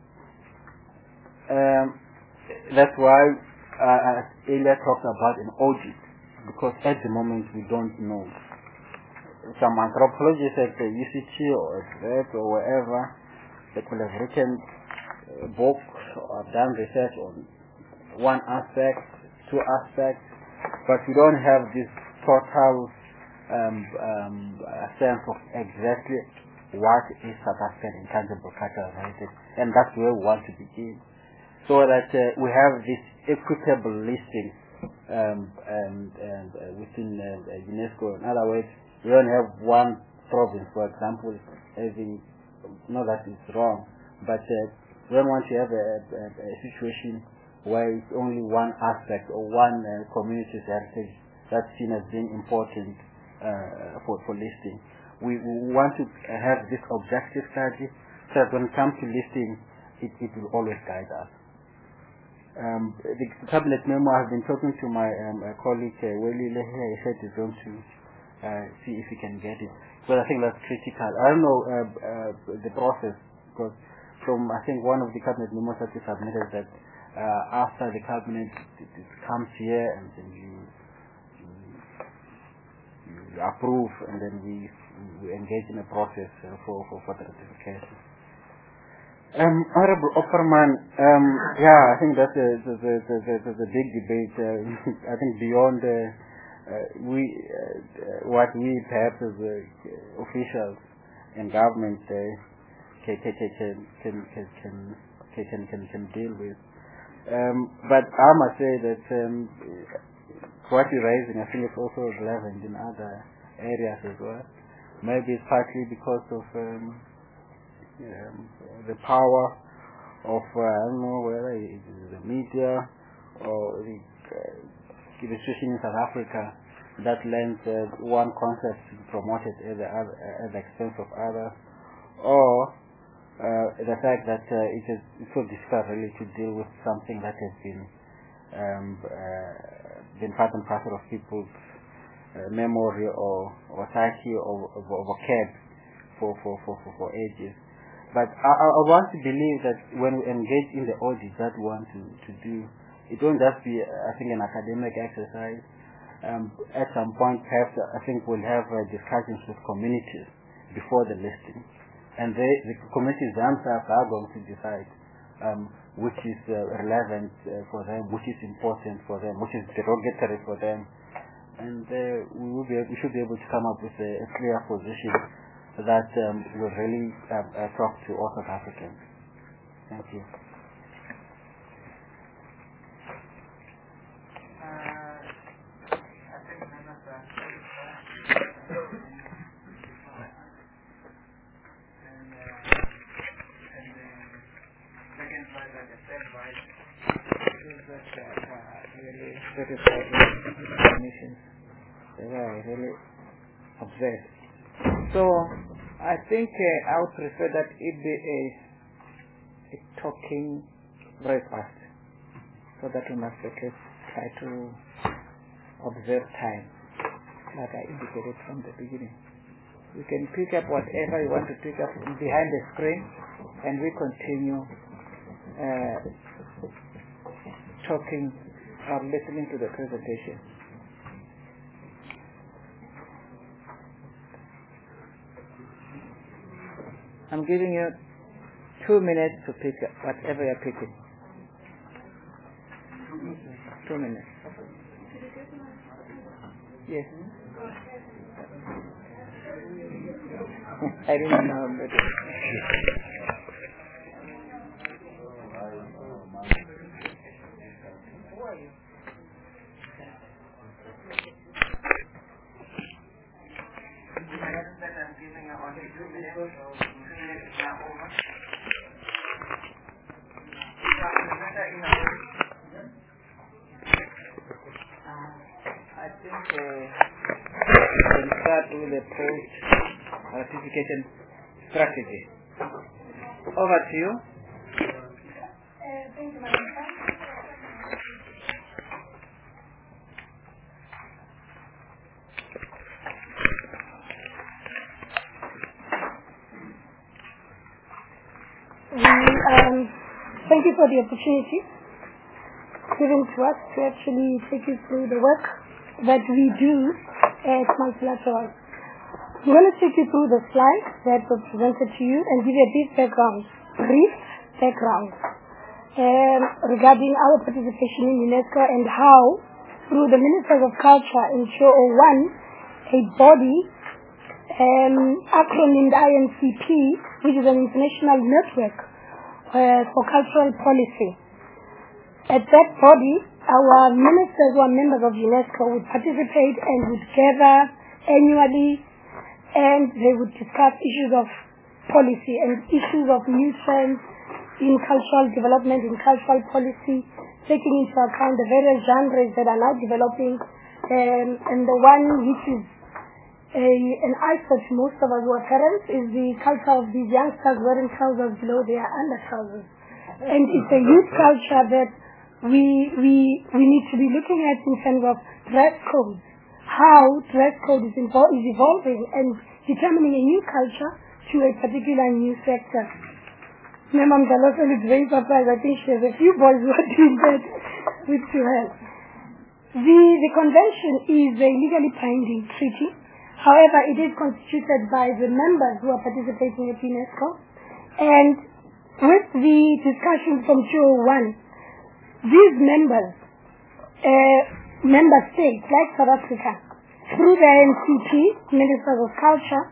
Um, that's why uh, I earlier talked about an audit, because at the moment we don't know. Some anthropologists at the U C T or at V E T or wherever, they could have written uh, books or done research on one aspect, two aspects, but we don't have this total um, um, sense of exactly what is South African intangible cultural heritage, and that's where we want to begin, so that uh, we have this equitable listing um, and, and uh, within uh, UNESCO. In other words, we don't have one province, for example, having, no, that is wrong, but uh, we don't want to have a, a, a situation where it's only one aspect or one uh, community's heritage that's seen as being important uh, for, for listing. We, we want to have this objective strategy so that when it comes to listing, it, it will always guide us. Um, the cabinet memo, I've been talking to my um, uh, colleague uh, Weli Lehe. He said he's going to uh, see if he can get it. But I think that's critical. I don't know uh, uh, the process, because from I think one of the cabinet memos that we submitted that uh, after the cabinet it, it comes here and then you, you, you approve, and then we, we engage in a process uh, for for further ratification. Um, Honorable Opperman, um, yeah, I think that's a, that's a, that's a, that's a big debate. Uh, I think beyond uh, uh, we, uh, what we perhaps as uh, officials and government uh, can, can, can, can, can, can, can, can, can deal with. Um, but I must say that um, what you're raising, I think it's also relevant in other areas as well. Maybe it's partly because of um, um, the power of, uh, I don't know whether it is the media or the uh, institution in South Africa that lends uh, one concept to be promoted at the, other, at the expense of others, or uh, the fact that uh, it is it's so difficult really to deal with something that has been um, uh, been part and parcel of people's uh, memory or, or psyche or, or, or vocab for, for, for, for, for ages. But I, I want to believe that when we engage in the audit that we want to, to do, it won't just be, I think, an academic exercise. Um, at some point, perhaps, I think we'll have uh, discussions with communities before the listing. And they, the communities themselves are going to decide um, which is uh, relevant uh, for them, which is important for them, which is derogatory for them. And uh, we, will be, we should be able to come up with a, a clear position that um, will really uh, uh, talk to all South Africans. Thank you. Satisfied with definitions. They were really observed. So I think uh, I would prefer that it be a, a talking very fast, so that we must at least try to observe time, like I indicated from the beginning. You can pick up whatever you want to pick up behind the screen, and we continue uh, talking or listening to the presentation. I'm giving you two minutes to pick up whatever you're picking. Two minutes. Yes. I didn't know about it. I think uh, we can start with the post-ratification strategy. Over to you. Uh, thank you, Madam Chair. We, um, thank you for the opportunity given to us to actually take you through the work that we do at Multilateral. I'm going to take you through the slides that were presented to you and give you a brief background, brief background um, regarding our participation in UNESCO and how, through the Ministers of Culture in two thousand one, a body um, acronymed I N C P, which is an international network uh, for cultural policy. At that body, our ministers who are members of UNESCO would participate and would gather annually, and they would discuss issues of policy and issues of new trends in cultural development, in cultural policy, taking into account the various genres that are now developing, um, and the one which is a, an eyesore to most of us who are parents is the culture of these youngsters wearing trousers below their undertrousers. And it's a youth culture that we we we need to be looking at in terms of dress codes, how dress code is, evol- is evolving and determining a new culture to a particular new sector. Ma'am Dalosel is very surprised. I think she has a few boys who are doing that with two hands. The, the convention is a legally binding treaty. However, it is constituted by the members who are participating at UNESCO. And with the discussion from two thousand one, these members, uh, member states like South Africa, through the I N C P, Ministers of Culture,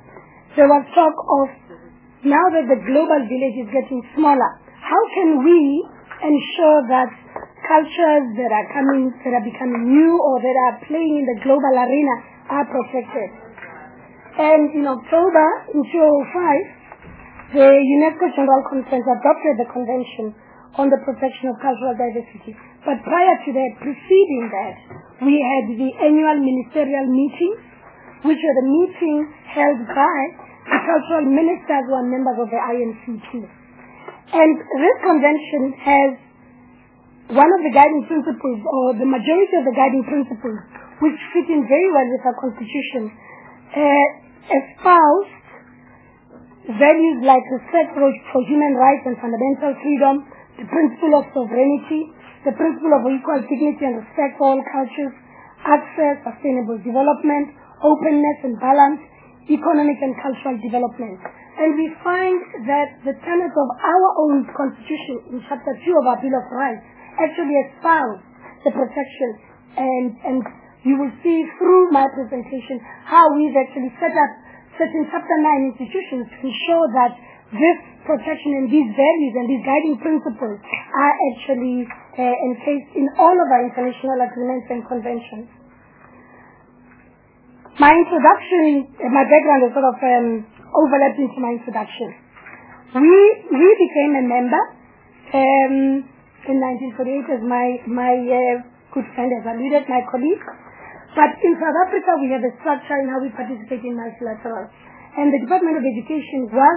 there was talk of, now that the global village is getting smaller, how can we ensure that cultures that are coming, that are becoming new or that are playing in the global arena are protected? And in October in two thousand five, the UNESCO General Conference adopted the Convention on the Protection of Cultural Diversity. But prior to that, preceding that, we had the annual ministerial meetings, which were the meetings held by the cultural ministers who are members of the I N C T. And this convention has one of the guiding principles, or the majority of the guiding principles, which fit in very well with our constitution, uh, espoused values like respect for human rights and fundamental freedom, the principle of sovereignty, the principle of equal dignity and respect for all cultures, access, sustainable development, openness and balance, economic and cultural development. And we find that the tenets of our own constitution in chapter two of our Bill of Rights actually espouse the protection, and, and you will see through my presentation how we've actually set up certain chapter nine institutions to ensure that this protection and these values and these guiding principles are actually uh, encased in all of our international agreements and conventions. My introduction, uh, my background is sort of um, overlapping to my introduction. We we became a member um, in nineteen forty-eight, as my my uh, good friend has alluded, my colleague. But in South Africa, we have a structure in how we participate in multilateral. And the Department of Education was,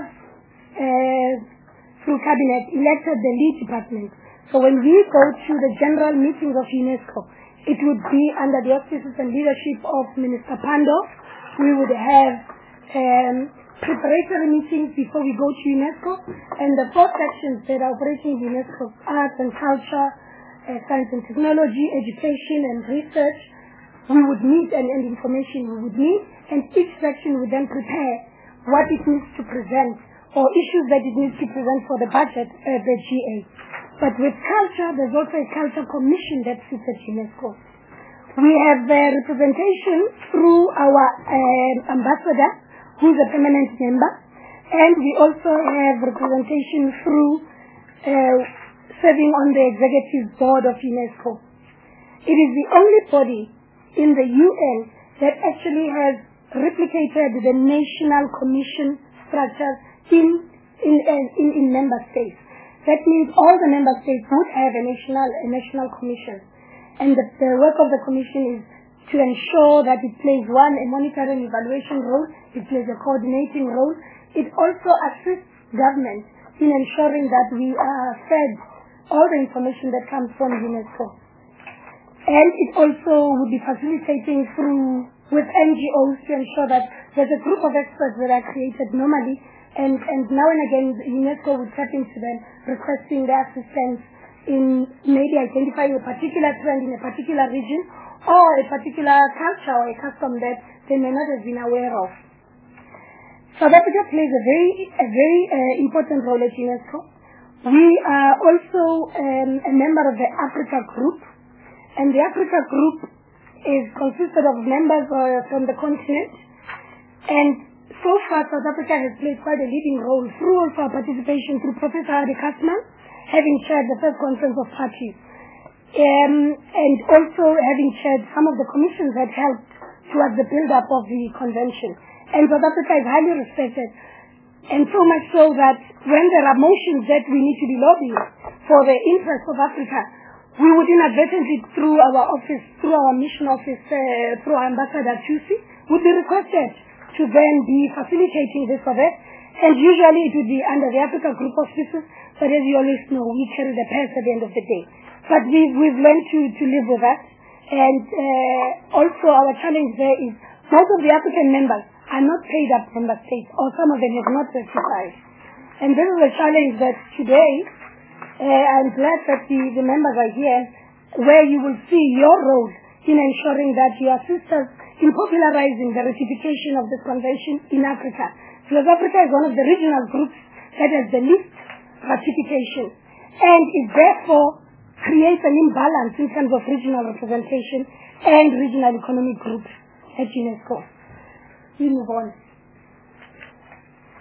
uh, through Cabinet, elected the lead department. So when we go to the general meetings of UNESCO, it would be under the auspices and leadership of Minister Pando. We would have um, preparatory meetings before we go to UNESCO. And the four sections that are operating in UNESCO: arts and culture, uh, science and technology, education and research. We would meet, and, and information we would meet, and each section would then prepare what it needs to present or issues that it needs to present for the budget of the G A. But with culture, there's also a culture commission that sits at UNESCO. We have uh, representation through our uh, ambassador, who is a permanent member, and we also have representation through uh, serving on the executive board of UNESCO. It is the only body in the U N that actually has replicated the national commission structures in in, in in member states. That means all the member states would have a national a national commission, and the, the work of the commission is to ensure that it plays one a monitoring evaluation role, it plays a coordinating role. It also assists government in ensuring that we are fed all the information that comes from UNESCO. And it also would be facilitating through, with N G Os, to ensure that there's a group of experts that are created normally, and, and now and again UNESCO would tap into them, requesting their assistance in maybe identifying a particular trend in a particular region, or a particular culture or a custom that they may not have been aware of. South Africa plays a very, a very uh, important role at UNESCO. We are also um, a member of the Africa Group. And the Africa Group is consisted of members uh, from the continent. And so far, South Africa has played quite a leading role through also our participation through Professor Harry Kasman, having chaired the first conference of parties, um, and also having chaired some of the commissions that helped towards the build-up of the convention. And South Africa is highly respected, and so much so that when there are motions that we need to be lobbying for the interests of Africa, we would inadvertently, through our office, through our mission office, uh, through our ambassador Tusi, would be requested to then be facilitating this for that. And usually it would be under the Africa Group offices, but as you always know, we carry the purse at the end of the day. But we've, we've learned to, to live with that. And uh, also our challenge there is most of the African members are not paid up member states, or some of them have not certified. And this is a challenge that today, Uh, I'm glad that the, the members are here, where you will see your role in ensuring that you assist us in popularizing the ratification of this convention in Africa. Because Africa is one of the regional groups that has the least ratification, and it therefore creates an imbalance in terms of regional representation and regional economic groups at UNESCO. We move on.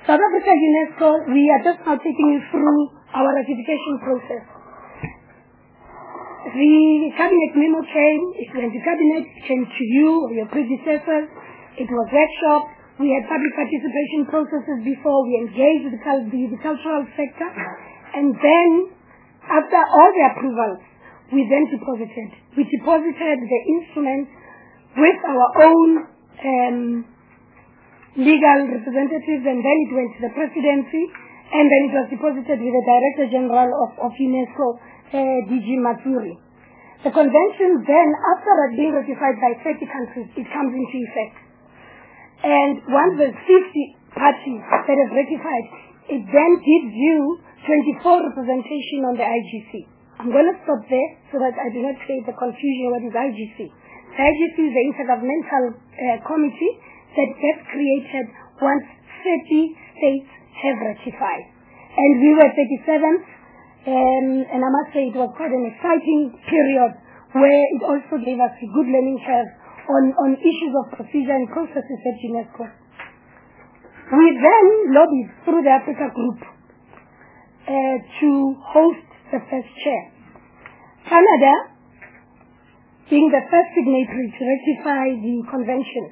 South Africa UNESCO, we are just now taking you through our ratification process. The cabinet memo came, it went to cabinet, it came to you or your predecessors, it was workshopped, we had public participation processes before, we engaged the, the, the cultural sector, and then after all the approvals, we then deposited. We deposited the instruments with our own um, legal representatives, and then it went to the presidency, and then it was deposited with the Director General of, of UNESCO, uh, D G Matsuri. The convention then, after being ratified by thirty countries, it comes into effect. And once there's fifty parties that have ratified, it then gives you twenty-four representation on the I G C. I'm going to stop there so that I do not create the confusion what is I G C. The I G C is the Intergovernmental uh, Committee that gets created once thirty states have ratified. And we were thirty-seventh, um, and I must say it was quite an exciting period where it also gave us a good learning curve on, on issues of procedure and processes at UNESCO. We then lobbied through the Africa Group uh, to host the first chair. Canada, being the first signatory to ratify the convention,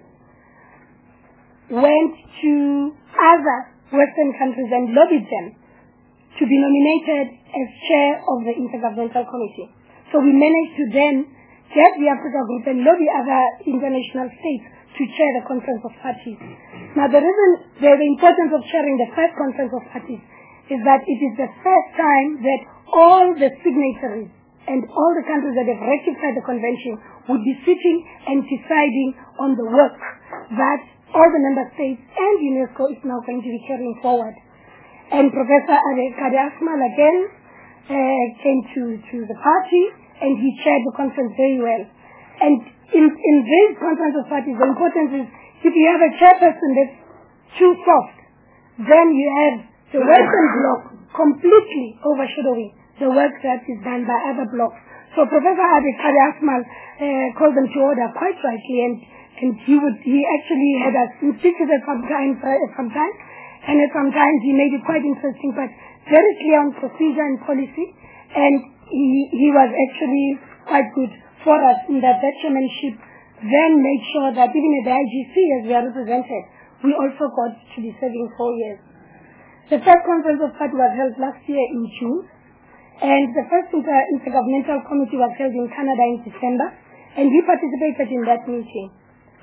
went to other Western countries and lobbied them to be nominated as chair of the Intergovernmental Committee. So we managed to then get the Africa Group and lobby other international states to chair the Conference of Parties. Now the reason, the, the importance of chairing the first Conference of Parties is that it is the first time that all the signatories and all the countries that have ratified the convention would be sitting and deciding on the work that all the member states and UNESCO is now going to be carrying forward. And Professor Kade Asmal again uh, came to, to the party, and he chaired the conference very well. And in, in this conference of parties, the importance is if you have a chairperson that's too soft, then you have the Western bloc completely overshadowing the work that is done by other blocs. So Professor Kade Asmal uh, called them to order quite rightly, and And he would, he actually had us insisted at some time, at some time, and at some times he made it quite interesting, but very clear on procedure and policy, and he, he was actually quite good for us in that that chairmanship then made sure that even at the I G C, as we are represented, we also got to be serving four years. The first conference of party was held last year in June, and the first inter- intergovernmental committee was held in Canada in December, and we participated in that meeting.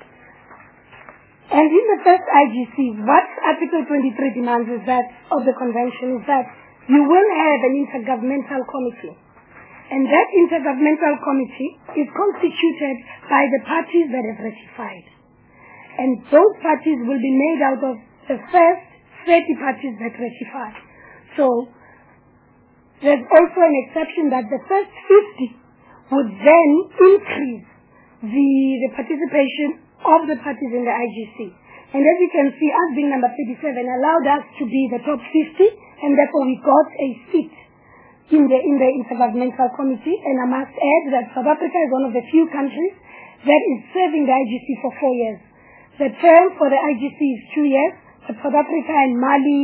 And in the first I G C, what Article twenty-three demands is that, of the convention, is that you will have an intergovernmental committee. And that intergovernmental committee is constituted by the parties that have ratified. And those parties will be made out of the first thirty parties that ratify. So, there's also an exception that the first fifty would then increase the, the participation of the parties in the I G C. And as you can see, us being number thirty-seven allowed us to be the top fifty, and therefore we got a seat in the in the Intergovernmental Committee. And I must add that South Africa is one of the few countries that is serving the I G C for four years. The term for the I G C is two years, but South Africa and Mali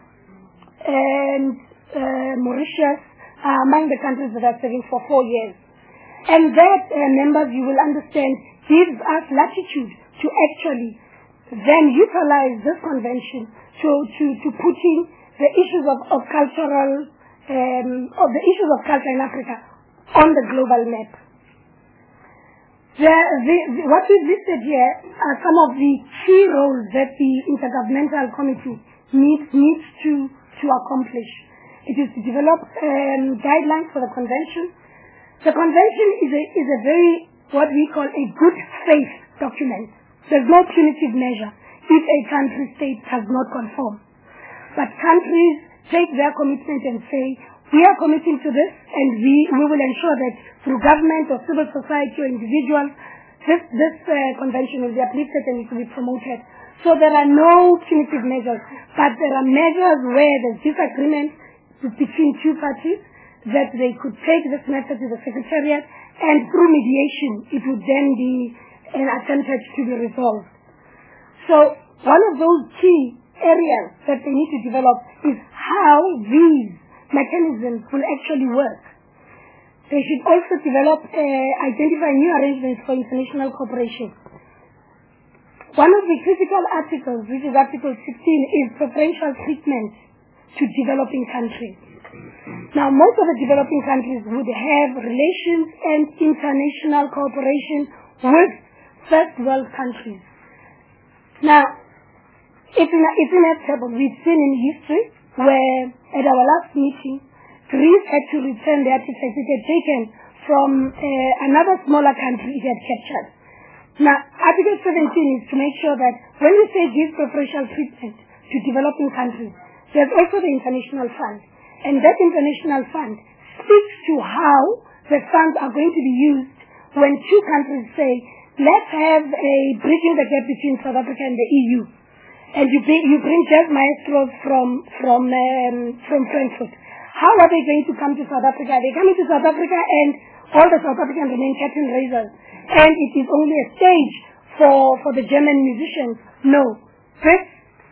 and uh, Mauritius are among the countries that are serving for four years. And that, uh, members, you will understand, gives us latitude to actually then utilize this convention to, to, to put in the issues of, of cultural, um, of the issues of culture in Africa on the global map. The, the, the, what we've listed here are some of the key roles that the Intergovernmental Committee needs, needs to, to accomplish. It is to develop um, guidelines for the convention. The convention is a, is a very, what we call a good faith document. There's no punitive measure if a country state does not conform. But countries take their commitment and say, we are committing to this, and we, we will ensure that through government or civil society or individuals, this, this uh, convention will be uplifted and it will be promoted. So there are no punitive measures, but there are measures where there's disagreement between two parties, that they could take this matter to the Secretariat, and through mediation, it would then be an attempt to be resolved. So one of those key areas that they need to develop is how these mechanisms will actually work. They should also develop, uh, identify new arrangements for international cooperation. One of the critical articles, which is Article sixteen, is preferential treatment to developing countries. Now, most of the developing countries would have relations and international cooperation with first world countries. Now, it's, in, it's inevitable. We've seen in history where, at our last meeting, Greece had to return the artifacts it had taken from uh, another smaller country it had captured. Now, Article seventeen is to make sure that when we say give preferential treatment to developing countries, there's also the International Fund. And that International Fund speaks to how the funds are going to be used when two countries say, let's have a bridging the gap between South Africa and the E U. And you bring, you bring Jeff Maestros from, from, um, from Frankfurt. How are they going to come to South Africa? They're coming to South Africa and all the South Africans remain curtain raisers. And it is only a stage for, for the German musicians. No. This,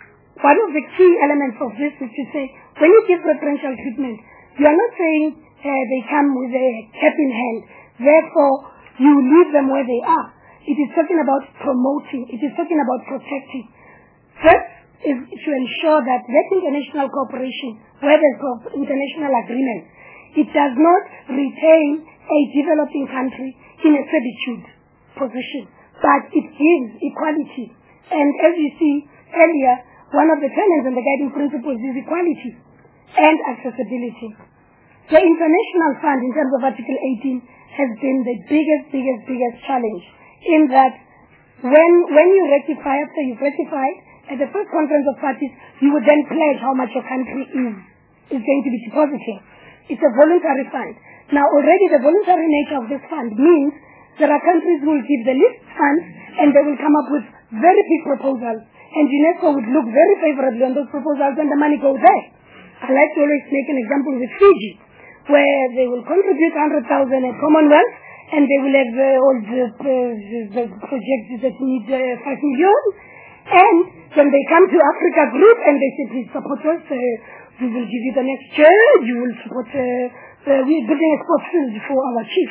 one of the key elements of this is to say, when you give preferential treatment, you are not saying uh, they come with a cap in hand. Therefore, you leave them where they are. It is talking about promoting. It is talking about protecting. First is to ensure that that international cooperation, where there's international agreement, it does not retain a developing country in a servitude position, but it gives equality. And as you see earlier, one of the tenets and the guiding principles is equality and accessibility. The International Fund, in terms of Article eighteen, has been the biggest, biggest, biggest challenge in that when, when you rectify, after you've rectified, at the first conference of parties, you would then pledge how much your country is, is going to be depositing. It's a voluntary fund. Now, already the voluntary nature of this fund means there are countries who will give the least funds and they will come up with very big proposals. And UNESCO would look very favorably on those proposals and the money goes there. I like to always make an example with Fiji, where they will contribute one hundred thousand at Commonwealth and they will have uh, all the, uh, the projects that need uh, five million. And when they come to Africa Group and they say, please support us, uh, we will give you the next chair, you will support, uh, uh, we're building a sports field for our chief.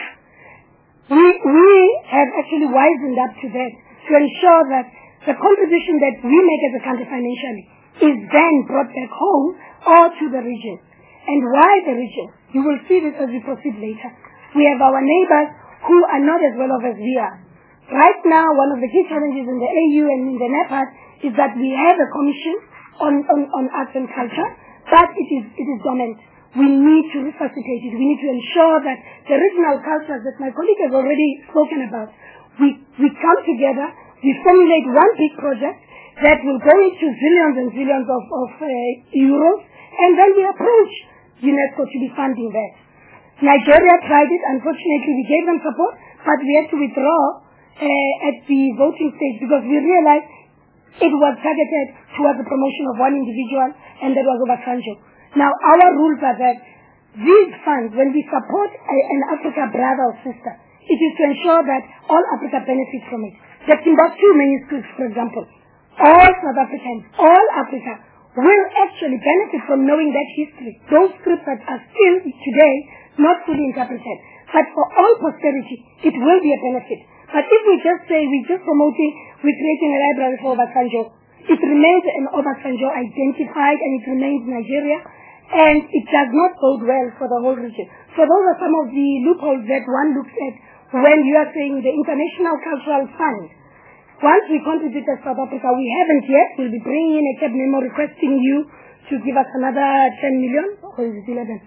We, we have actually wisened up to that to ensure that the contribution that we make as a country financially is then brought back home or to the region. And why the region? You will see this as we proceed later. We have our neighbors who are not as well off as we are. Right now, one of the key challenges in the A U and in the NEPAD is that we have a commission on, on, on arts and culture, but it is, it is dormant. We need to resuscitate it. We need to ensure that the regional cultures that my colleague has already spoken about, we, we come together, we formulate one big project that will go into zillions and zillions of, of uh, euros, and then we approach UNESCO to be funding that. Nigeria tried it. Unfortunately, we gave them support, but we had to withdraw Uh, at the voting stage because we realized it was targeted towards the promotion of one individual, and that was Obasanjo. Now, our rules are that these funds, when we support a, an Africa brother or sister, it is to ensure that all Africa benefits from it. The Timbuktu manuscripts, for example, all South Africans, all Africa will actually benefit from knowing that history. Those scripts that are still today not fully interpreted. But for all posterity, it will be a benefit. But if we just say we're just promoting, we're creating a library for Obasanjo, it remains an Obasanjo identified and it remains Nigeria, and it does not bode well for the whole region. So those are some of the loopholes that one looks at when you are saying the International Cultural Fund. Once we contribute as South Africa, we haven't yet, we'll be bringing in a cap memo requesting you to give us another ten million, or is it eleven?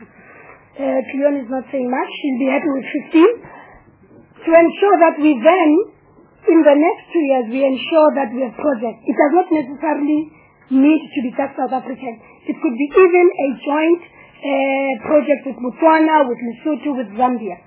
Uh, Cleon is not saying much, she'll be happy with fifteen. To ensure that we then, in the next two years, we ensure that we have projects. It does not necessarily need to be just South African. It could be even a joint uh, project with Botswana, with Lesotho, with Zambia.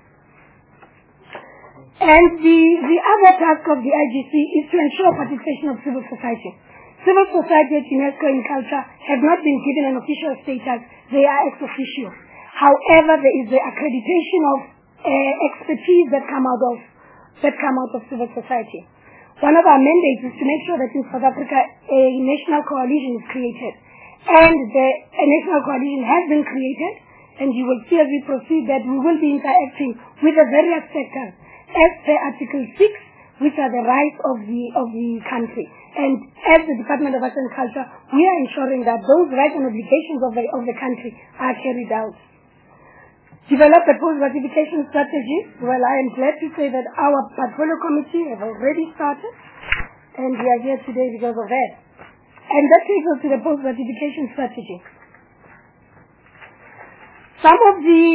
And the, the other task of the I G C is to ensure participation of civil society. Civil society at UNESCO in culture have not been given an official status. They are ex officio. However, there is the accreditation of Uh, expertise that come out of that come out of civil society. one of our mandates is to make sure that in South Africa a national coalition is created. And the a national coalition has been created, and you will see as we proceed that we will be interacting with the various sectors as per Article six, which are the rights of the of the country. And as the Department of Arts and Culture, we are ensuring that those rights and obligations of the of the country are carried out. Develop the post-ratification strategy. Well, I am glad to say that our portfolio committee has already started, and we are here today because of that. And that takes us to the post-ratification strategy. Some of the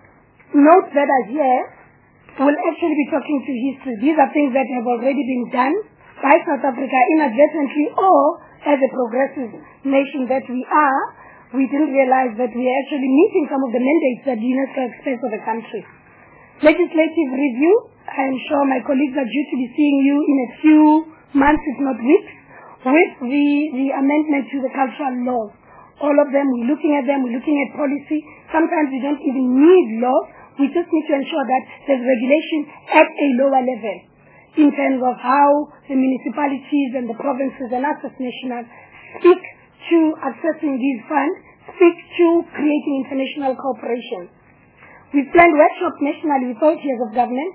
notes that are here will actually be talking to history. These are things that have already been done by South Africa inadvertently, or as a progressive nation that we are, we didn't realize that we are actually meeting some of the mandates that UNESCO expects of the country. Legislative review. I am sure my colleagues are due to be seeing you in a few months, if not weeks, with the, the amendment to the cultural laws. All of them, we're looking at them, we're looking at policy. Sometimes we don't even need laws. We just need to ensure that there's regulation at a lower level in terms of how the municipalities and the provinces and us as national speak to accessing these funds, speak to creating international cooperation. We've planned workshops nationally with all tiers of government.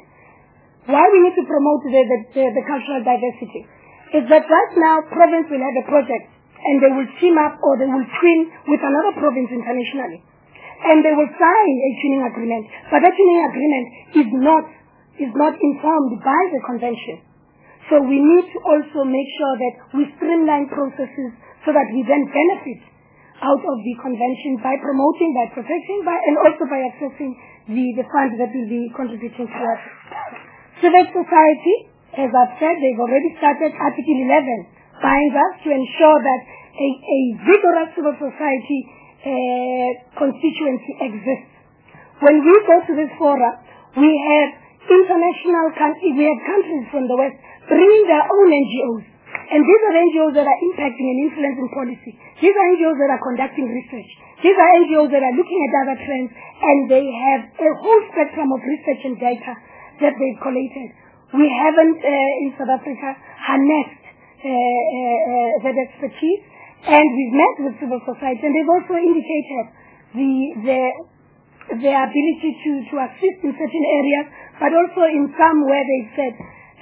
Why we need to promote the, the, the, the cultural diversity is that right now province will have a project and they will team up or they will twin with another province internationally. And they will sign a tuning agreement. But that tuning agreement is not, is not informed by the convention. So we need to also make sure that we streamline processes so that we then benefit out of the convention by promoting, by protecting, by, and also by accessing the, the funds that will be contributing to us. Civil society, as I've said, they've already started Article eleven, binds us to ensure that a, a vigorous civil society uh, constituency exists. When we go to this forum, we have international countries, we have countries from the West bringing their own N G Os. And these are N G Os that are impacting and influencing policy. These are N G Os that are conducting research. These are N G Os that are looking at other trends, and they have a whole spectrum of research and data that they've collated. We haven't, uh, in South Africa, harnessed uh, uh, uh, that expertise, and we've met with civil society, and they've also indicated the, the, their ability to, to assist in certain areas, but also in some where they've said,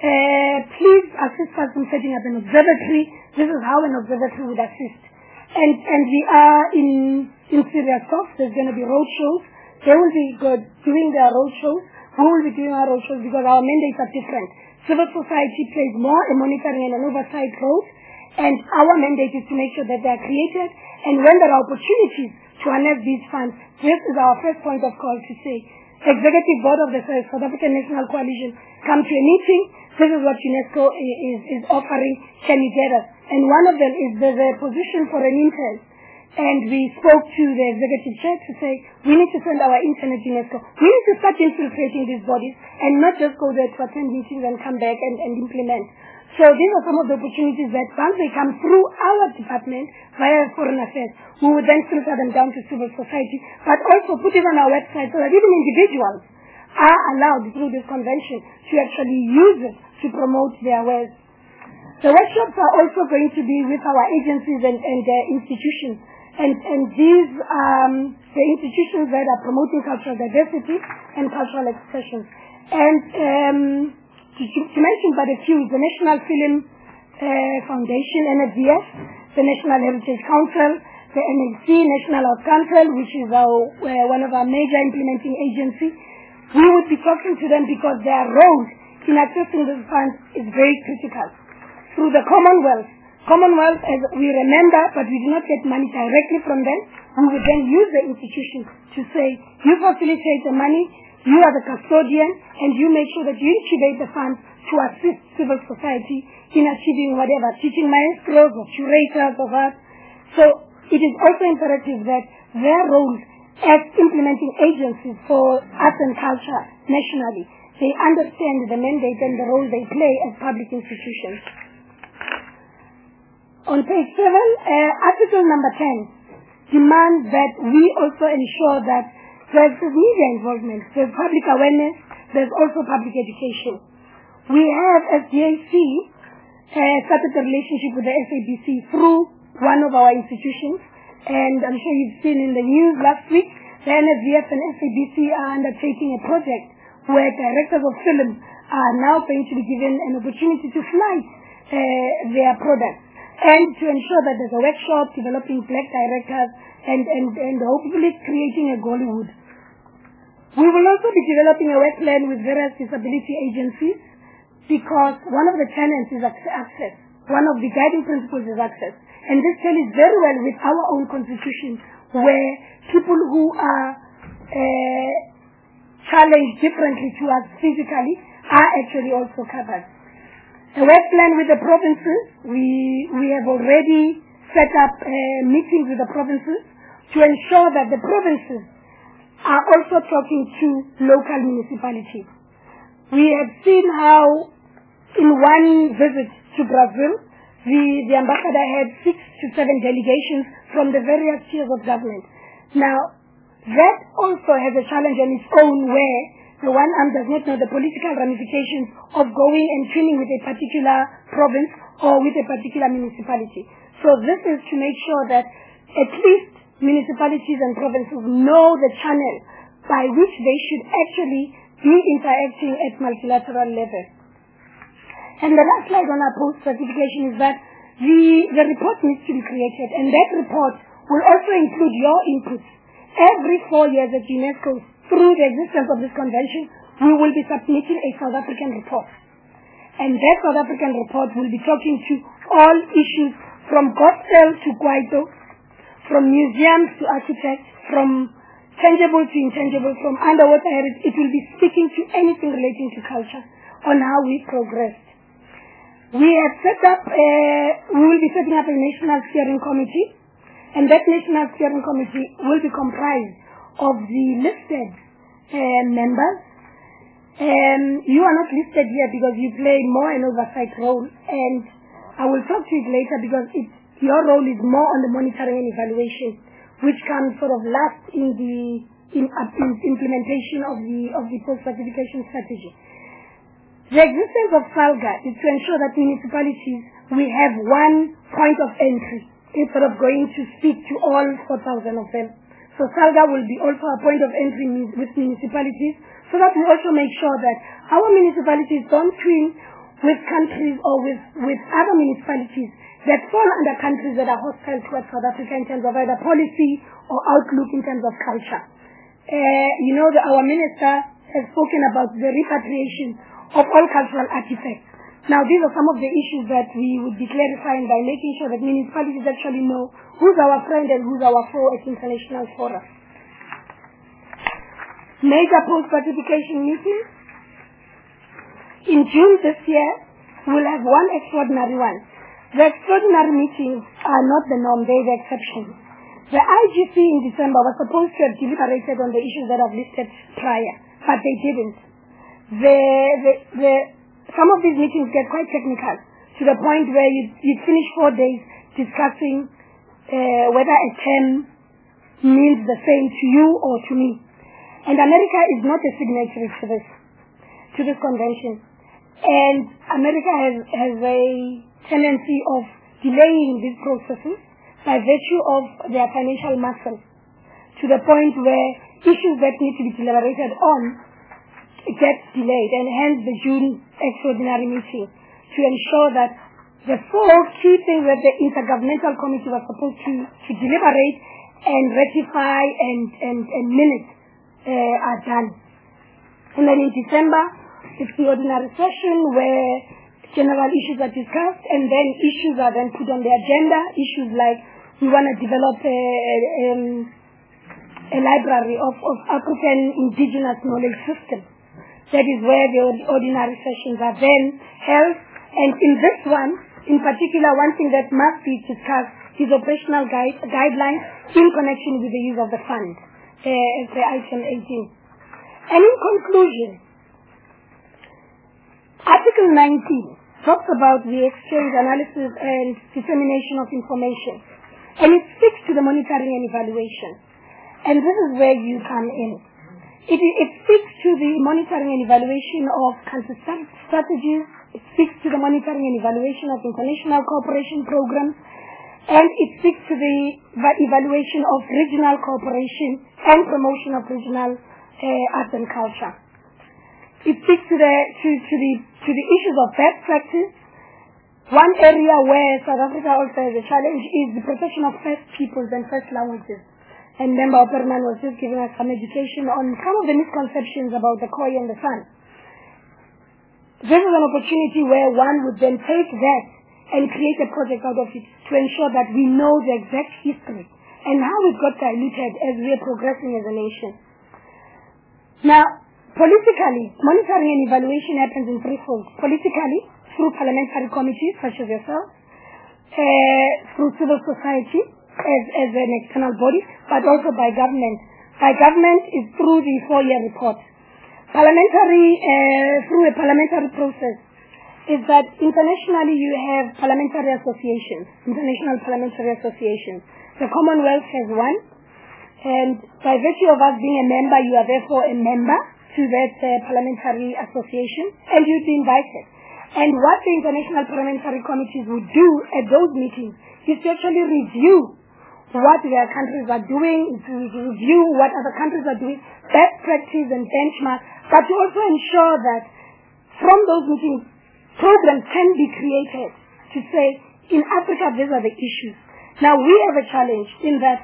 uh, please assist us in setting up an observatory. This is how an observatory would assist. And, and we are in, in serious talks. There's going to be road shows. They will be good doing their road shows. We will be doing our road shows because our mandates are different. Civil society plays more a monitoring and an oversight role, and our mandate is to make sure that they are created, and when there are opportunities to harness these funds, this is our first point of call to say, Executive Board of the South African National Coalition, come to a meeting. This is what UNESCO is, is offering. Can you get us? And one of them is there's a position for an intern. And we spoke to the executive chair to say, we need to send our intern to UNESCO. We need to start infiltrating these bodies and not just go there to attend meetings and come back and, and implement. So these are some of the opportunities that once they come through our department via Foreign Affairs, we would then filter them down to civil society, but also put it on our website so that even individuals are allowed through this convention to actually use it to promote their wares. The workshops are also going to be with our agencies and, and uh, institutions. And, and these um, the institutions that are promoting cultural diversity and cultural expression. And um, to, to mention but a few, the National Film uh, Foundation, N F D F, the National Heritage Council, the N L C, National Arts Council, which is our, uh, one of our major implementing agencies. We would be talking to them because their role in accessing these funds is very critical. Through the Commonwealth, Commonwealth, as we remember, but we do not get money directly from them, we would then use the institution to say, you facilitate the money, you are the custodian, and you make sure that you incubate the funds to assist civil society in achieving whatever, teaching maestros or curators of art. So it is also imperative that their role as implementing agencies for arts and culture nationally, they understand the mandate and the role they play as public institutions. On page seven, uh, article number ten demands that we also ensure that there's media involvement, there's public awareness, there's also public education. We have, as D A C, uh, started a relationship with the S A B C through one of our institutions. And I'm sure you've seen in the news last week, the N S V F and S A B C are undertaking a project where directors of film are now going to be given an opportunity to fly uh, their products and to ensure that there's a workshop developing black directors and, and, and hopefully creating a Gollywood. We will also be developing a work plan with various disability agencies because one of the tenets is access. One of the guiding principles is access. And this tallies very well with our own constitution where people who are uh, challenged differently to us physically are actually also covered. A work plan with the provinces, we, we have already set up uh, meetings with the provinces to ensure that the provinces are also talking to local municipalities. We have seen how in one visit to Brazil, the, the ambassador had six to seven delegations from the various tiers of government. Now, that also has a challenge on its own where the one arm does not know the political ramifications of going and tuning with a particular province or with a particular municipality. So this is to make sure that at least municipalities and provinces know the channel by which they should actually be interacting at multilateral level. And the last slide on our post certification is that the, the report needs to be created, and that report will also include your inputs. Every four years at UNESCO, through the existence of this convention, we will be submitting a South African report. And that South African report will be talking to all issues from gospel to kwaito, from museums to architects, from tangible to intangible, from underwater heritage. It will be speaking to anything relating to culture on how we progressed. We have set up, uh, we will be setting up a national steering committee, and that national steering committee will be comprised of the listed uh, members. Um, you are not listed here because you play more an oversight role, and I will talk to it later because it, your role is more on the monitoring and evaluation, which comes sort of last in the in, uh, in implementation of the of the post-certification strategy. The existence of SALGA is to ensure that municipalities, we have one point of entry instead of going to speak to all four thousand of them. So SALGA will be also a point of entry with municipalities so that we also make sure that our municipalities don't twin with countries or with, with other municipalities that fall under countries that are hostile towards South Africa in terms of either policy or outlook in terms of culture. Uh, you know that our minister has spoken about the repatriation of all cultural artifacts. Now, these are some of the issues that we would be clarifying by making sure that municipalities actually know who's our friend and who's our foe at international fora. Major post-certification meetings. In June this year, we'll have one extraordinary one. The extraordinary meetings are not the norm, they're the exception. The I G C in December was supposed to have deliberated on the issues that I've listed prior, but they didn't. The, the, the, some of these meetings get quite technical to the point where you, you finish four days discussing uh, whether a term means the same to you or to me. And America is not a signatory to this, to this convention. And America has, has a tendency of delaying these processes by virtue of their financial muscle to the point where issues that need to be deliberated on gets delayed, and hence the June extraordinary meeting to ensure that the four key things that the Intergovernmental Committee was supposed to, to deliberate and ratify and, and, and minute uh, are done. And then in December, it's the ordinary session where general issues are discussed, and then issues are then put on the agenda. Issues like we want to develop a, a, um, a library of, of African indigenous knowledge system. That is where the ordinary sessions are then held. And in this one, in particular, one thing that must be discussed is operational guide, guidelines in connection with the use of the fund, uh, as the item eighteen. And in conclusion, Article nineteen talks about the exchange, analysis, and dissemination of information. And it speaks to the monitoring and evaluation. And this is where you come in. It, it speaks to the monitoring and evaluation of country strategies, It speaks to the monitoring and evaluation of international cooperation programs, and it speaks to the evaluation of regional cooperation and promotion of regional uh, arts and culture. It speaks to the to, to the to the issues of best practice. One area where South Africa also has a challenge is the protection of first peoples and first languages. And Member Opperman was just giving us some education on some of the misconceptions about the Khoi and the San. This is an opportunity where one would then take that and create a project out of it to ensure that we know the exact history and how it got diluted as we are progressing as a nation. Now, politically, monitoring and evaluation happens in three folds. Politically, through parliamentary committees such as yourself, uh, through civil society as, as an external body, but also by government. By government is through the four-year report. Parliamentary, uh, through a parliamentary process, is that internationally you have parliamentary associations, international parliamentary associations. The Commonwealth has one, and by virtue of us being a member, you are therefore a member to that uh, parliamentary association, and you'd be invited. And what the international parliamentary committees would do at those meetings is to actually review what their countries are doing, to review what other countries are doing, best practice and benchmark, but to also ensure that from those meetings, programs can be created to say, in Africa, these are the issues. Now, we have a challenge in that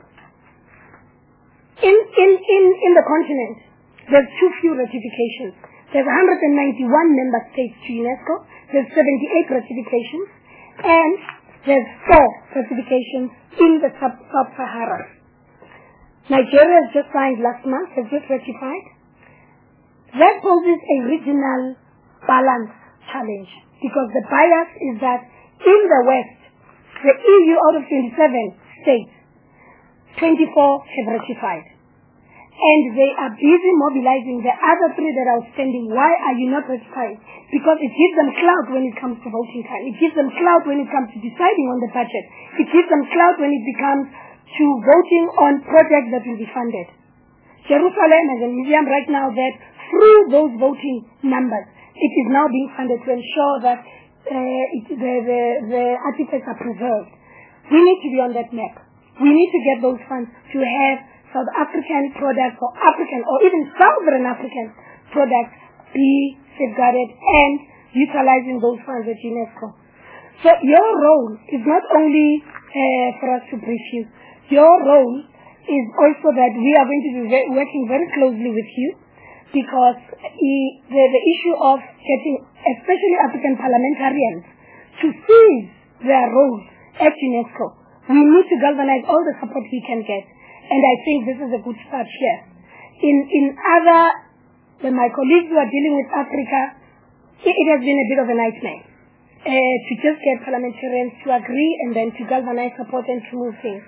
in, in, in, in the continent, there's too few ratifications. There's one hundred ninety-one member states to UNESCO, there's seventy-eight ratifications, and there's four ratifications in the sub- sub-Sahara. Nigeria has just signed last month, has just ratified. That poses a regional balance challenge, because the bias is that in the West, the E U out of twenty-seven states, twenty-four have ratified. And they are busy mobilizing the other three that are outstanding. Why are you not ratifying? Because it gives them clout when it comes to voting time. It gives them clout when it comes to deciding on the budget. It gives them clout when it becomes to voting on projects that will be funded. Jerusalem has a museum right now that through those voting numbers, it is now being funded to ensure that uh, it, the, the, the artifacts are preserved. We need to be on that map. We need to get those funds to have South African products or African or even Southern African products be safeguarded and utilizing those funds at UNESCO. So your role is not only uh, for us to brief you. Your role is also that we are going to be ve- working very closely with you, because the, the, the issue of getting especially African parliamentarians to seize their roles at UNESCO, we need to galvanize all the support we can get. And I think this is a good start here. In in other, when my colleagues who are dealing with Africa, it, it has been a bit of a nightmare uh, to just get parliamentarians to agree and then to galvanize support and to move things.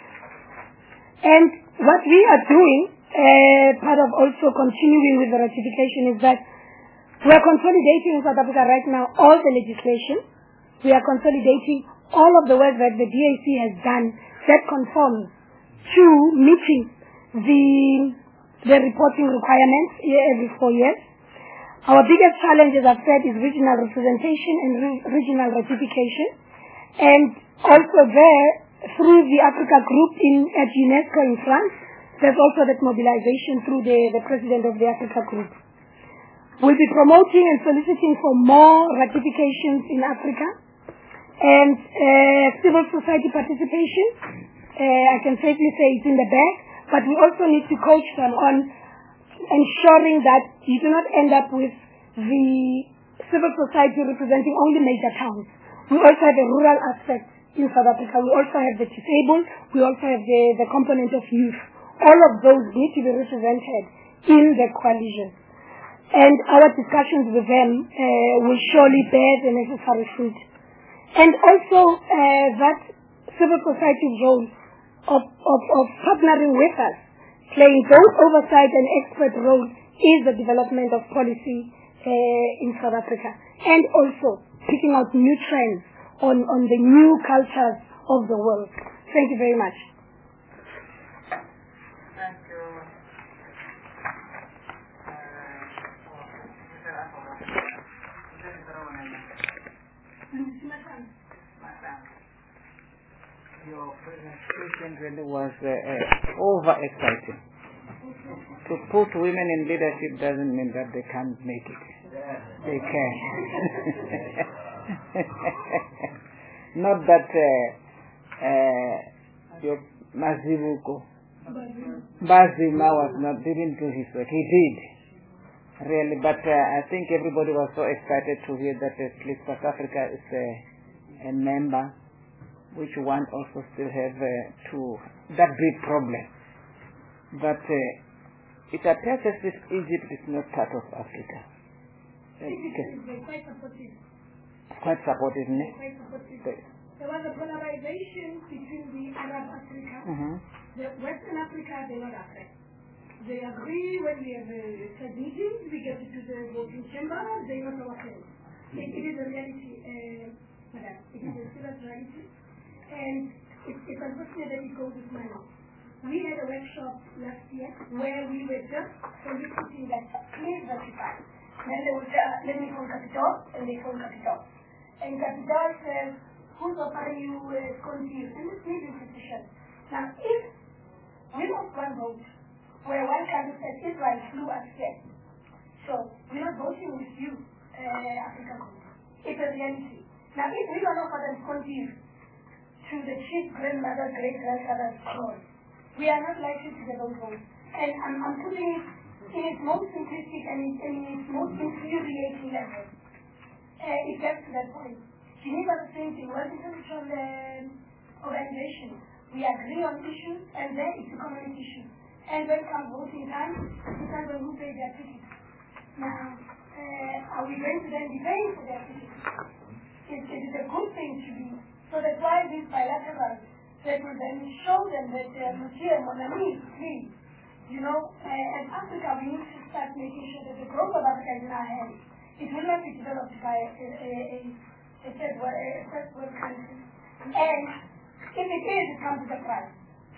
And what we are doing, uh, part of also continuing with the ratification, is that we are consolidating in South Africa right now all the legislation. We are consolidating all of the work that the D A C has done that conforms to meeting the the reporting requirements every four years. Our biggest challenge, as I've said, is regional representation and re- regional ratification. And also there, through the Africa Group in at UNESCO in France, there's also that mobilization through the, the president of the Africa Group. We'll be promoting and soliciting for more ratifications in Africa and uh, civil society participation. Uh, I can safely say it's in the bag, but we also need to coach them on ensuring that you do not end up with the civil society representing only major towns. We also have a rural aspect in South Africa. We also have the disabled. We also have the, the component of youth. All of those need to be represented in the coalition. And our discussions with them uh, will surely bear the necessary fruit. And also uh, that civil society role Of, of, of partnering with us, playing both oversight and expert role, is the development of policy uh, in South Africa, and also picking out new trends on, on the new cultures of the world. Thank you very much. Thank you. Uh, president really was uh, uh, overexciting. To put women in leadership doesn't mean that they can't make it. They can. Not that uh, uh, your Mazibuko, Bazima was not, didn't do his work. He did, really. But uh, I think everybody was so excited to hear that at least South Africa is a, a member, which one also still have uh, to that big problem. But uh, it appears as if Egypt is not part of Africa. Egypt is quite supportive. Quite supportive, isn't it? Quite supportive. There was a polarization between the Arab Africa. Mm-hmm. The Western Africa, they not affect. They agree when we have a third meeting, we get to the voting chamber, they not our friends. It, it is a reality, uh, madam. It is a serious reality. And it, it's unfortunate that it goes this manner. We had a workshop last year where we were just soliciting that please ratify. Then they would uh, let me phone Capital, and they phone Capital. And Capital says, who's offering you uh, confused? And it's not institution. Now, if we lost one vote, where one candidate said Israel flew us here, so we're not voting with you, uh, African country. It's a reality. Now, if we don't offer them confused to the chief grandmother, great grandfather's throne, we are not likely to get those votes. And I'm, I'm putting it in its most simplistic and in, in its most infuriating level. Uh, it gets to that point. Geneva is the same thing. World International um, Organization. We agree on issues, and then it's a common issue. And when it comes voting time, it depends on who pays their tickets. Now, uh, are we going to then be paying for their tickets? It, it is a good thing to do. So that's why these bilaterals, that will then show them that uh, Monsieur Monami, please, you know, uh, as Africa, we need to start making sure that the growth of Africa is in our hands. It will not be developed by a, a, a, a third world country. And if it is, it comes with a price.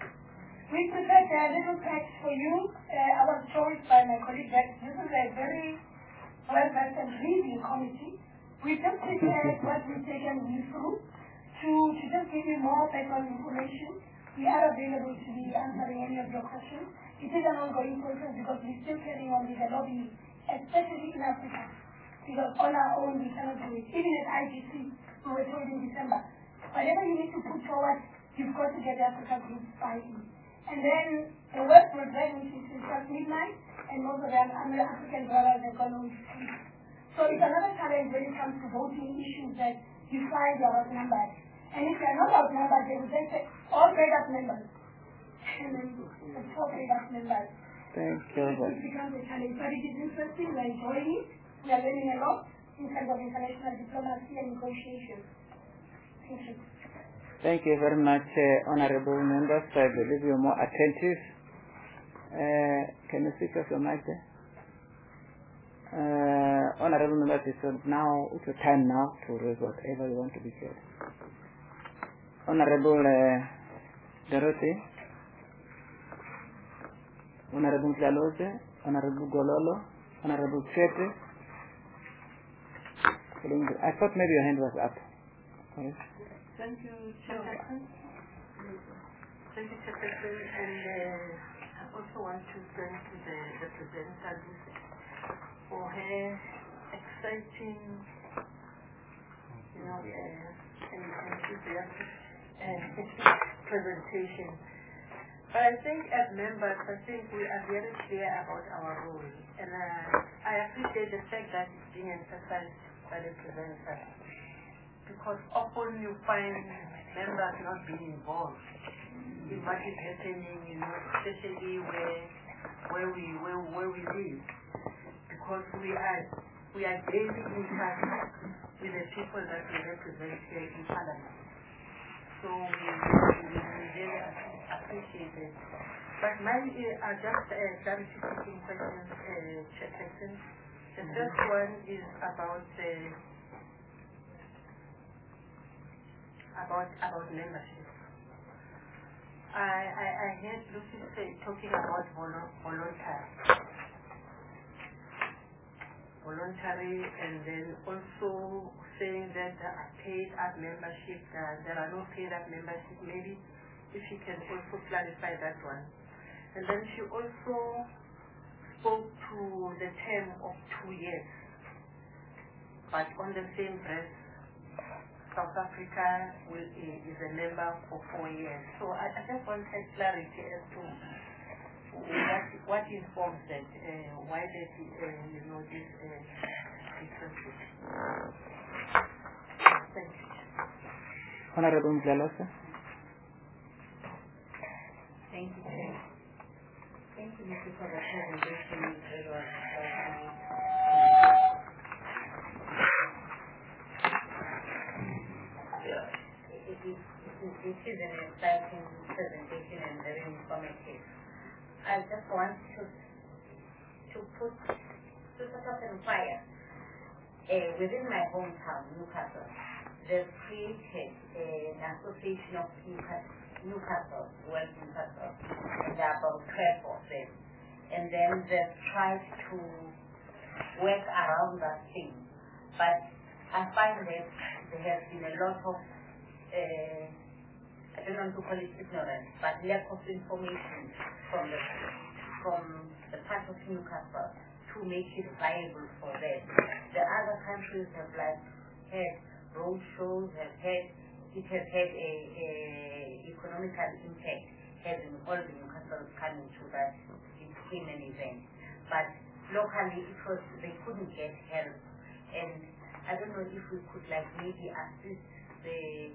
We prepared a little text for you. Uh, I was told by my colleague that this is a very well-versed and reading committee. We just prepared what we've taken you through to, to just give you more background information. We are available to be answering any of your questions. It is an ongoing process because we're still carrying on with the lobby, especially in Africa. Because on our own we cannot do it. Even at I G C, we were told in December, whatever you need to put forward, you've got to get the Africa group buy-in. And then the work will then until just midnight, and most of them African brothers are going to sleep. So it's another challenge when it comes to voting issues that you find you're outnumbered. And if you're not outnumbered, they will then say, all paid up members. And then it's all paid up members. Thank you. It becomes a challenge. But it is interesting, we're enjoying it. We are learning a lot in terms of international diplomacy and negotiation. Thank you. Thank you very much, uh, honorable members. I believe you're more attentive. Uh, can you switch off your mic there? Uh, honorable members, it's now, it's your time now to raise whatever you want to be said. Honorable uh, Dorothy, Honorable Tlaloze, Honorable Gololo, Honorable Chete. I thought maybe your hand was up. Sorry. Thank you, Chairperson. Thank you, Chairperson. And uh, I also want to thank the representative for her exciting, you know, uh, and enthusiastic uh, presentation. But I think as members, I think we are very clear about our role. And uh, I appreciate the fact that it's being emphasized by the presenter. Because often you find members not being involved in what is happening, you know, especially where where we where, where we live. Because we are we are daily in touch with the people that we represent here in Parliament. So we, we, we really appreciate it. But mine are just uh, clarification questions, uh, Chairperson. The first one is about uh, about about membership. I I, I heard Lucy say talking about volu- voluntary, voluntary, and then also saying that there are paid up membership. Uh, there are no paid up membership. Maybe if she can also clarify that one. And then she also spoke to the term of two years, but on the same breath, South Africa will, is a member for four years. So I, I just wanted clarity as to what, what informs that, uh, why there's, uh, you know, this uh, differences. Thank you. Honorable Mdlalosa. Thank you, Chair. Thank you, Mister for the presentation. It was uh, yeah. It, it, it, it is an exciting presentation and very informative. I just want to to put to sort of inquire uh, within my hometown, Newcastle. They've created uh, an association of Newcastle. Newcastle, West Newcastle, and there are about twelve of them. And then they've tried to work around that thing. But I find that there has been a lot of, uh, I don't want to call it ignorance, but lack of information from the, from the part of Newcastle to make it viable for them. The other countries have like had road shows, have had it has had a, a economical impact, having all the Newcastles coming to that. It became an event. But locally, it was, they couldn't get help. And I don't know if we could like maybe assist the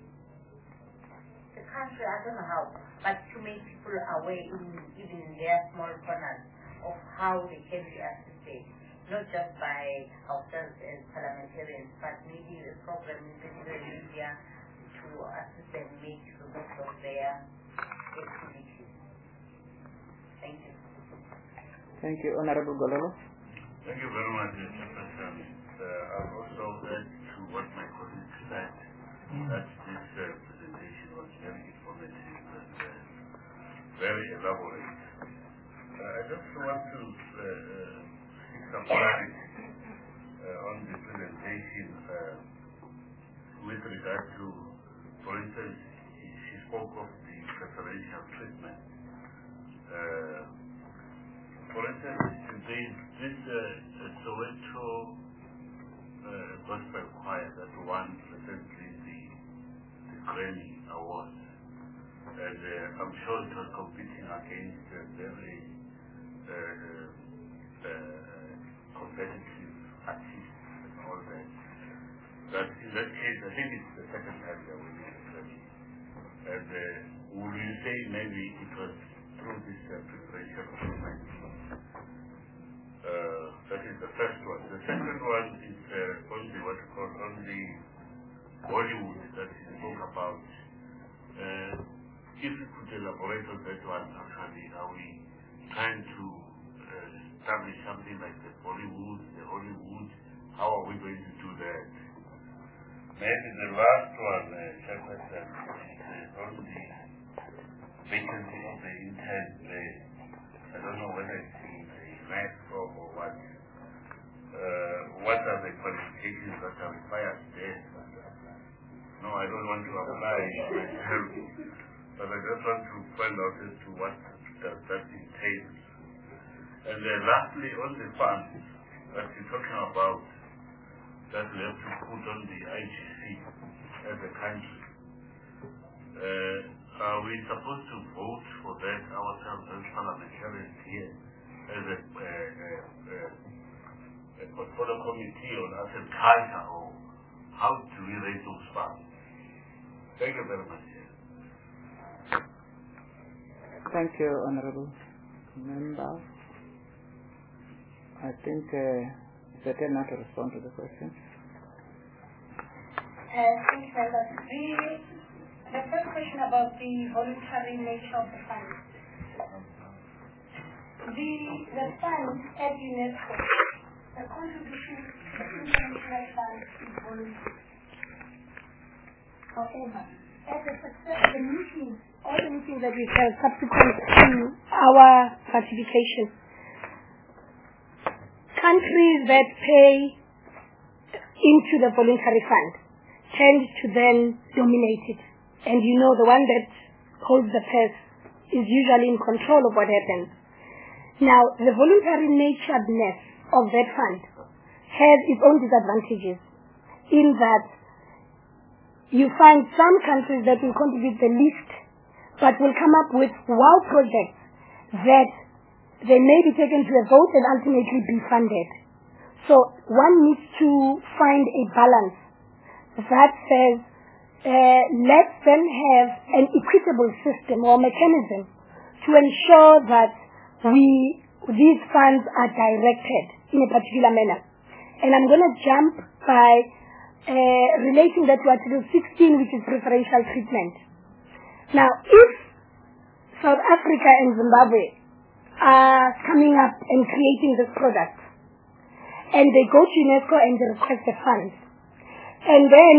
the country, I don't know how, but to make people aware, in, even in their small corners, of how they can be assisted. Not just by ourselves as parliamentarians, but maybe the program in the media, to assist them make the most of their activities. Thank you. Thank you. Honorable Gololo. Thank you very much, Mister President. Uh, I've also add to what my colleague said, mm. that this uh, presentation was very informative and uh, very elaborate. Uh, I just want to uh, seek some clarity uh, on the presentation uh, with regard to, for instance, she spoke of the preferential treatment. Uh, for instance, this, this uh, Soweto uh, gospel choir that won recently the, the Grammy Award, and uh, I'm sure it was competing against a very uh, uh, competitive artists and all that. But in that case, I think it's the second time that we did it. And uh, would you say maybe it was through this uh, preparation of movement? Uh, that is the first one. The second one is uh, on the what you call on the Bollywood that you spoke about. Uh, if you could elaborate on that one, actually, are we trying to uh, establish something like the Bollywood, the Hollywood? How are we going to do that? Maybe the last one, uh, Chairperson, is uh, on the vacancy of the intern. I don't know whether it's in the math or what. Uh, what are the qualifications that are required there? No, I don't want to apply myself, but I just want to find out as to what does that entail. And then lastly, on the funds that you're talking about, that we have to put on the I G C as a country. Uh, are we supposed to vote for that ourselves as parliamentarians here as a, uh, uh, uh, a portfolio committee on asset culture, or how do we raise those funds? Thank you very much. Thank you, Honorable Member. I think uh, it's a turn now to respond to the question. Uh, thank you, members. The, the first question about the voluntary nature of the fund. The, the fund at UNESCO, the contribution to the international fund is voluntary. However, as a success, the meetings, all the meetings that we held subsequent to our ratification, countries that pay into the voluntary fund tend to then dominate it. And you know, the one that holds the purse is usually in control of what happens. Now, the voluntary naturedness of that fund has its own disadvantages in that you find some countries that will contribute the least but will come up with wow projects that they may be taken to a vote and ultimately be funded. So one needs to find a balance that says, uh, let's then have an equitable system or mechanism to ensure that we these funds are directed in a particular manner. And I'm going to jump by uh, relating that to Article sixteen, which is preferential treatment. Now, if South Africa and Zimbabwe are coming up and creating this product, and they go to UNESCO and they request the funds, and then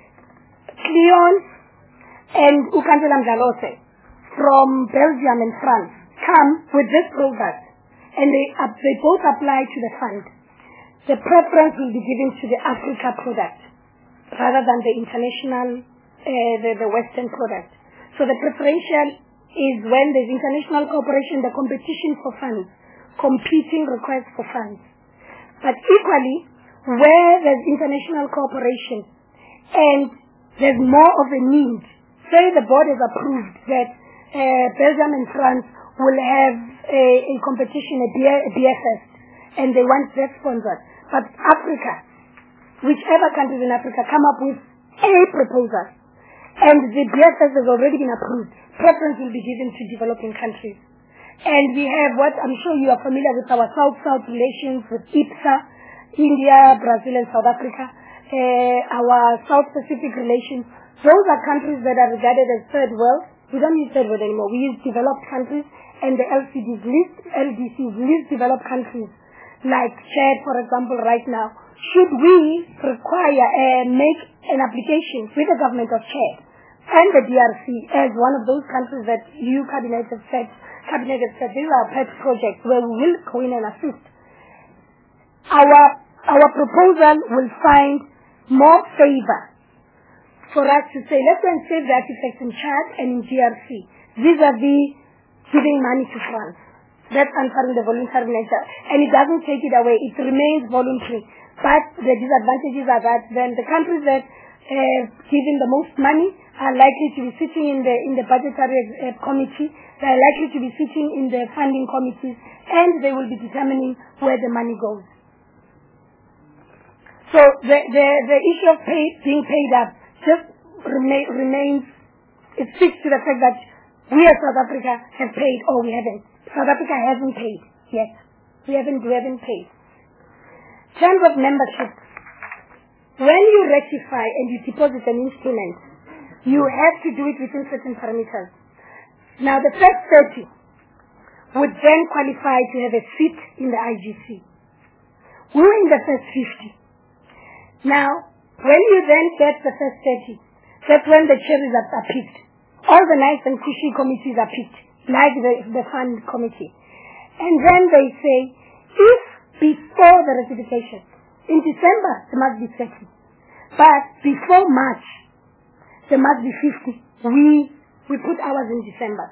Cleon and Ukandela Mdlalose from Belgium and France come with this product, and they, uh, they both apply to the fund, the preference will be given to the Africa product rather than the international, uh, the, the Western product. So the preferential is when there's international cooperation, the competition for funds, competing requests for funds. But equally, where there's international cooperation and there's more of a need, say the board has approved that uh, Belgium and France will have a, a competition, a beer fest, and they want that sponsored. But Africa, whichever countries in Africa come up with a proposal, and the beer fest has already been approved, preference will be given to developing countries. And we have what I'm sure you are familiar with, our South-South relations with IPSA, India, Brazil, and South Africa, uh, our South-Pacific relations. Those are countries that are regarded as third world. We don't use third world anymore. We use developed countries, and the L C Ds, least, L D Cs, least developed countries, like Chad, for example, right now. Should we require, uh, make an application with the government of Chad and the D R C as one of those countries that you cabinet have said, cabinet have said, these are pet projects where we will go in and assist. Our, our proposal will find more favor for us to say, let's go and save the artifacts in Chad and in D R C. These are the giving money to France. That's answering the voluntary nature. And it doesn't take it away. It remains voluntary. But the disadvantages are that then the countries that uh, giving the most money are likely to be sitting in the in the budgetary uh, committee. They are likely to be sitting in the funding committees, and they will be determining where the money goes. So the the, the issue of pay, being paid up just remain, remains, it sticks to the fact that we as South Africa have paid or we haven't. South Africa hasn't paid yet. We haven't, we haven't paid. In terms of membership, when you rectify and you deposit an instrument, you have to do it within certain parameters. Now the first thirty would then qualify to have a seat in the I G C. We were in the first fifty. Now, when you then get the first thirty, that's when the cherries are picked. All the nice and cushy committees are picked, like the, the fund committee. And then they say, if before the ratification, in December, there must be thirty. But before March, there must be fifty. We, we put ours in December.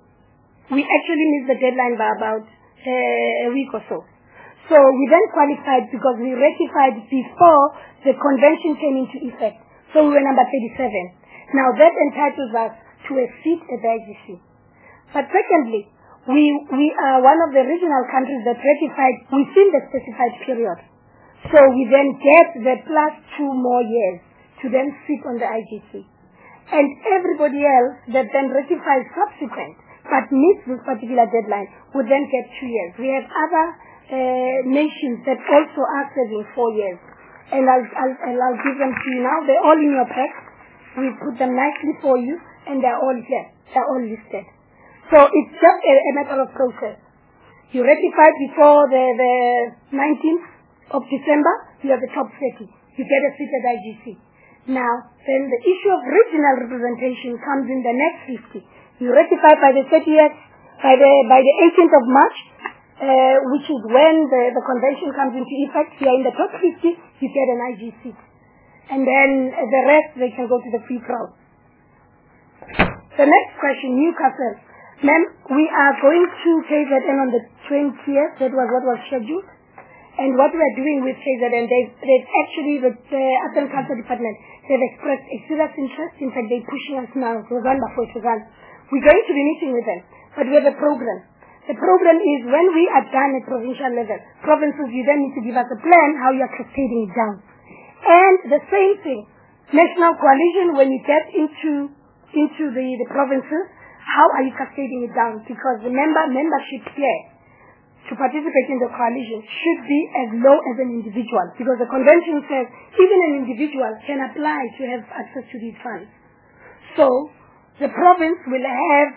We actually missed the deadline by about uh, a week or so. So we then qualified because we ratified before the convention came into effect. So we were number thirty-seven. Now that entitles us to a seat at the I G C. But secondly, we, we are one of the regional countries that ratified within the specified period. So we then get the plus two more years to then sit on the I G C. And everybody else that then ratifies subsequent but meets this particular deadline would then get two years. We have other uh, nations that also are serving four years. And I'll, I'll, I'll give them to you now. They're all in your pack. We put them nicely for you, and they're all here. They're all listed. So it's just a, a matter of process. You ratify before the, the nineteenth of December, you have the top thirty. You get a seat at I G C. Now, then the issue of regional representation comes in the next fifty. You ratify by the thirtieth, by the by the eighteenth of March, uh, which is when the, the convention comes into effect. You are in the top fifty, you get an I G C. And then uh, the rest, they can go to the free crowd. The next question, Newcastle. Ma'am, we are going to K Z N on the twentieth. That was what was scheduled. And what we are doing with K Z N, they've, they've actually, the uh, Arts and Culture Department, they've expressed a serious interest. In fact, they're pushing us now, Rwanda for Sudan. We're going to be meeting with them, but we have a program. The program is when we are done at provincial level, provinces, you then need to give us a plan how you are cascading it down. And the same thing, national coalition, when you get into into the, the provinces, how are you cascading it down? Because remember, membership here to participate in the coalition should be as low as an individual, because the convention says even an individual can apply to have access to these funds. So the province will have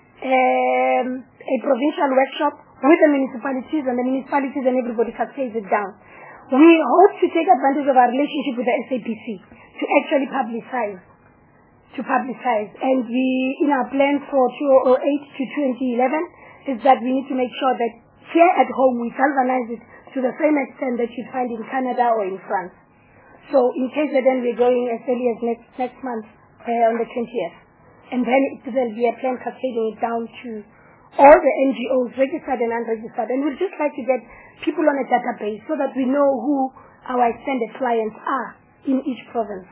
um, a provincial workshop with the municipalities, and the municipalities and everybody cascades it down. We hope to take advantage of our relationship with the S A P C to actually publicize, to publicize. And we, in our plan for two thousand eight to twenty eleven, is that we need to make sure that here at home we galvanize it to the same extent that you find in Canada or in France. So in K Z N we're going as early as next, next month uh, on the twentieth. And then it will be a plan cascading it down to all the N G Os, registered and unregistered. And we'd just like to get people on a database so that we know who our extended clients are in each province.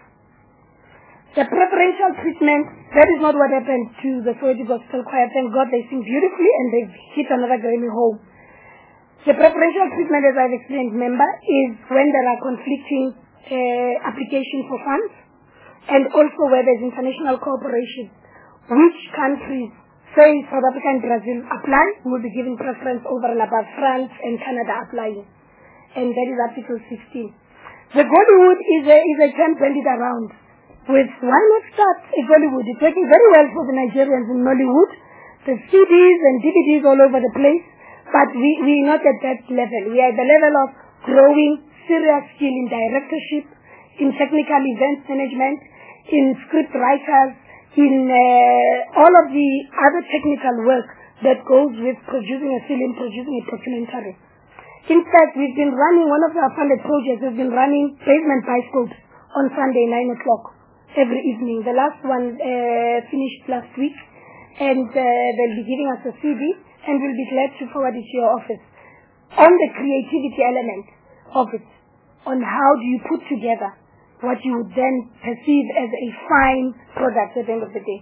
The preferential treatment, that is not what happened to the Soweto Gospel Choir. Thank God they sing beautifully and they've hit another Grammy home. The preferential treatment, as I've explained, member, is when there are conflicting uh, applications for funds, and also where there's international cooperation. Which countries, say South Africa and Brazil, apply, will be given preference over and above France and Canada applying. And that is Article sixteen. The Gollywood is a, is a term bandied around. With why not start a Gollywood? It's working very well for the Nigerians in Nollywood. The C Ds and D V Ds all over the place. But we, we're not at that level. We are at the level of growing serious skill in directorship, in technical events management, in script writers, in uh, all of the other technical work that goes with producing a film, producing a documentary. In fact, we've been running one of our funded projects. We've been running Pavement Bioscopes on Sunday, nine o'clock every evening. The last one uh, finished last week, and uh, they'll be giving us a C D, and we'll be glad to forward it to your office on the creativity element of it, on how do you put together what you would then perceive as a fine product at the end of the day.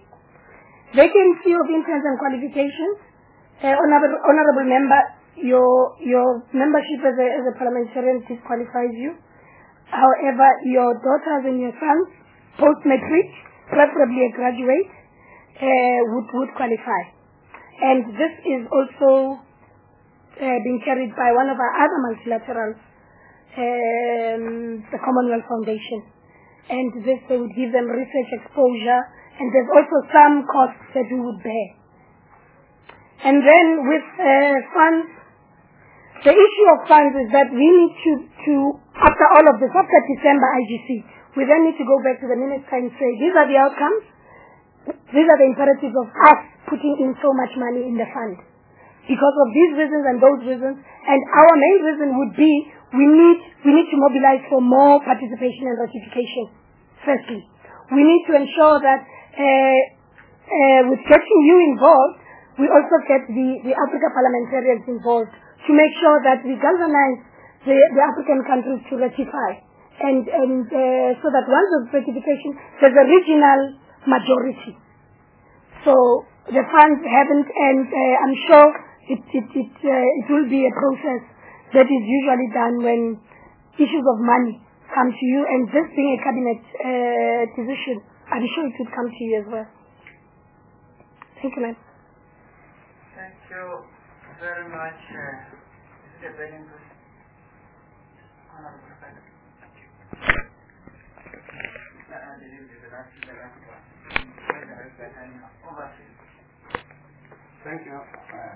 Vacancy of interest and qualifications. Uh, honorable, honorable member, your your membership as a, as a parliamentarian disqualifies you. However, your daughters and your sons, post-matric, preferably a graduate, uh, would, would qualify. And this is also uh, being carried by one of our other multilaterals, Um, the Commonwealth Foundation, and this they would give them research exposure, and there's also some costs that we would bear. And then with uh, funds, the issue of funds is that we need to, to after all of this, after December I G C, we then need to go back to the minister and say, these are the outcomes, these are the imperatives of us putting in so much money in the fund. Because of these reasons and those reasons, and our main reason would be we need we need to mobilize for more participation and ratification. Firstly, we need to ensure that uh, uh, with getting you involved, we also get the, the Africa parliamentarians involved to make sure that we galvanize the, the African countries to ratify, and and uh, so that once of ratification, there's a regional majority. So the funds haven't, and uh, I'm sure it it it, uh, it will be a process that is usually done when issues of money come to you, and this being a cabinet uh, decision, I'm sure it would come to you as well. Thank you, ma'am. Thank you very much, uh, Mister Benington. Honorable Professor. Thank you. I believe this is the last, the last one. Over to you. Thank you. Uh,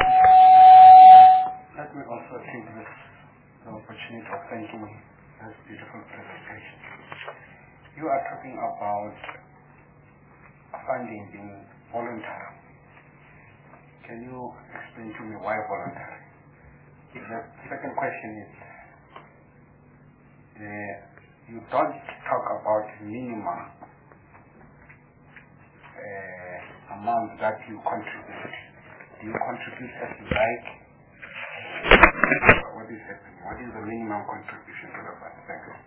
Let me also take this opportunity of thanking this beautiful presentation. You are talking about funding being voluntary. Can you explain to me why voluntary? The second question is, uh, you don't talk about minimum uh, amount that you contribute? Do you contribute as you like? What is happening? What is the minimum contribution to the fund? Thank you.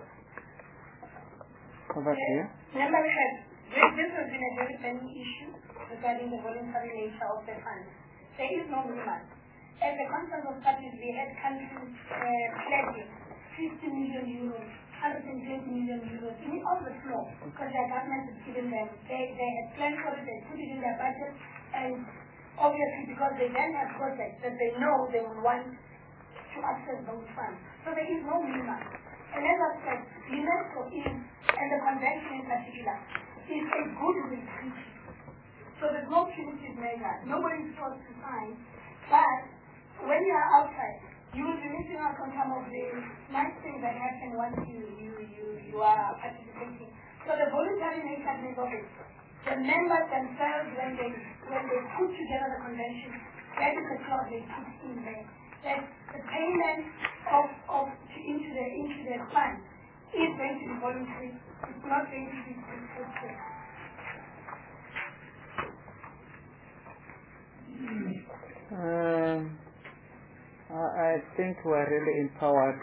Over here. Member Head, this, this has been a very burning issue regarding the voluntary nature of the fund. There is no minimum. At the conference of parties, we had countries uh, pledging fifty million euros, one hundred twenty million euros in on the floor because their government has given them. They, they had planned for it, they put it in their budget, and obviously because they then have projects that they know they will want to access those funds. So there is no minimum. And as I said, UNESCO is, and the convention in particular, is a goodwill treaty. So there's no punitive measure. Nobody is forced to sign. But when you are outside, you will be missing out on some of the nice things that happen once you, you, you, you are participating. So the voluntary nature of it, the members themselves, when they when they put together the convention, that is the clause they put in there. That the payment of, of into the into the fund is going to be voluntary. It's not going to be restricted. Um, I think we are really empowered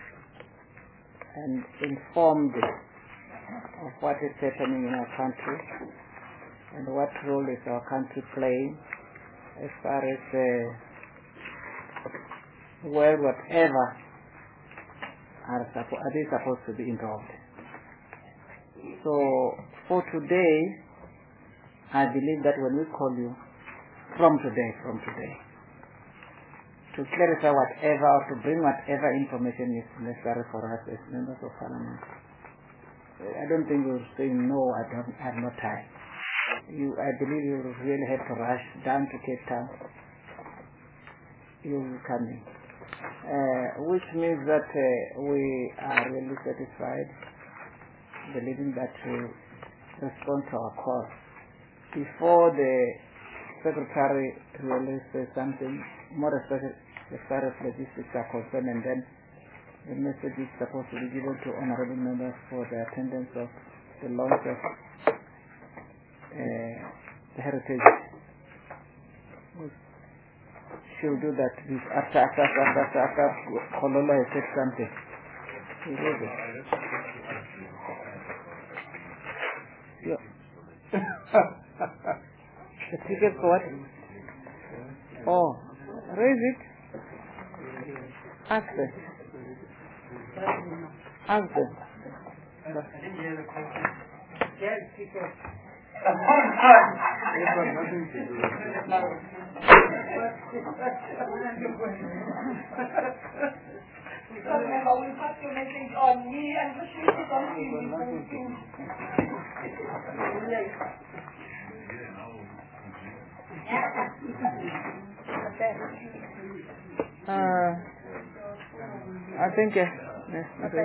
and informed of what is happening in our country and what role is our country playing as far as uh, well, whatever are, suppo- are they supposed to be involved. So for today, I believe that when we call you, from today, from today, to clarify whatever or to bring whatever information is necessary for us as members of parliament, I don't think you'll say no, I don't I have no time. You, I believe you will really have to rush down to Cape Town. You will come in. Uh, which means that uh, we are really satisfied, believing that you respond to our call. Before the Secretary really says something, more especially as far as logistics are concerned, and then the message is supposed to be given to honorable members for the attendance of the launch of uh, the heritage. She'll do that after after after after after Kololo has said something. She will do it. Yeah. The ticket for what? Oh, raise it. Ask them. Ask them. I didn't hear the question. Yes, ticket. Remember, we put your message on me and push it on you. Uh, I think uh, yes, okay.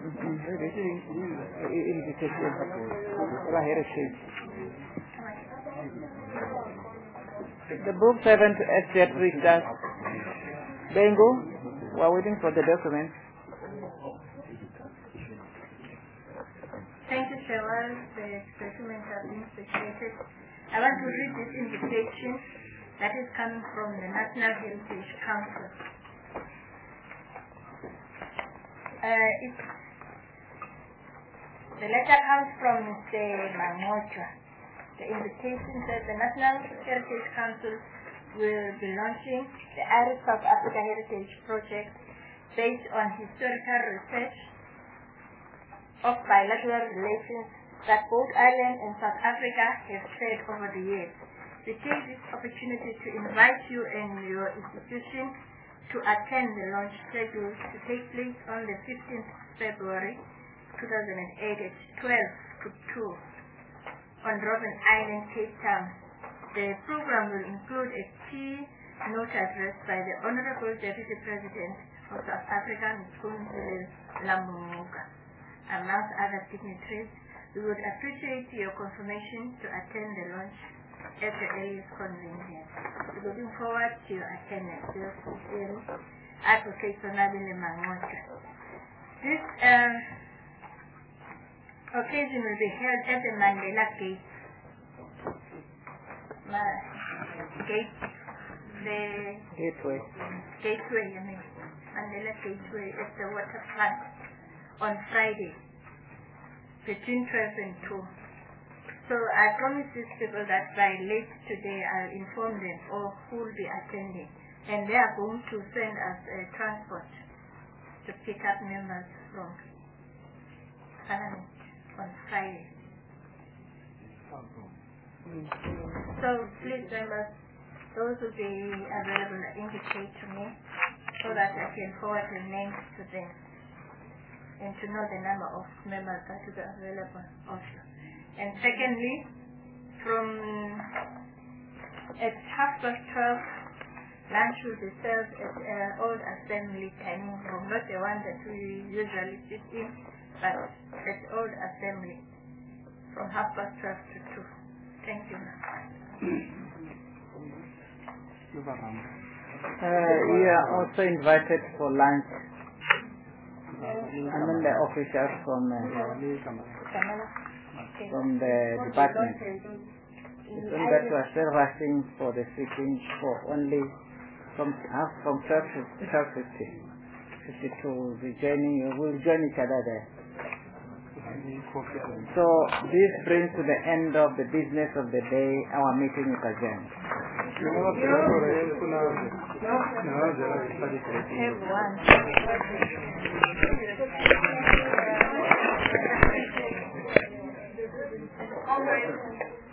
The book haven't yet reached us. Bengo, we're waiting for the documents. Thank you, Cheryl. The documents have been circulated. I want to read this invitation that is coming from the National Heritage Council. Uh, it's, the letter comes from Mister Mangocha. The invitation says the National Heritage Council will be launching the Irish South Africa Heritage Project based on historical research of bilateral relations that both Ireland and South Africa have shared over the years. We take this opportunity to invite you and your institution to attend the launch scheduled to take place on the fifteenth of February two thousand eight at twelve to two on Robben Island, Cape Town. The program will include a key note address by the Honorable Deputy President of South Africa, Mkhumbulo Lamumuka, amongst other dignitaries. We would appreciate your confirmation to attend the launch at the earliest convenience. We're looking forward to your attendance. Your sincere Advocate Sonabile Mangocha. This um, occasion will be held at the Mandela Gate my gate, the Gateway. gateway, I mean, Mandela Gateway at the waterfront on Friday between twelve and two. So I promise these people that by late today I'll inform them all who will be attending, and they are going to send us a transport to pick up members from Parliament on Friday. So please members, those will be available, indicate to me so that I can forward the names to them and to know the number of members that will be available also. And secondly, from at half past twelve, lunch will be served at uh, Old Assembly dining room, not the one that we usually sit in, but at Old Assembly from half past twelve to two. Thank you. Uh, we are also invited for lunch. I mean the officials from uh, from the department. It's only that we are still rushing for the sitting for only from half from twelve to twelve fifty. Fifty-two will be joining. We'll join each other there. So this brings to the end of the business of the day. Our meeting is adjourned. Have one.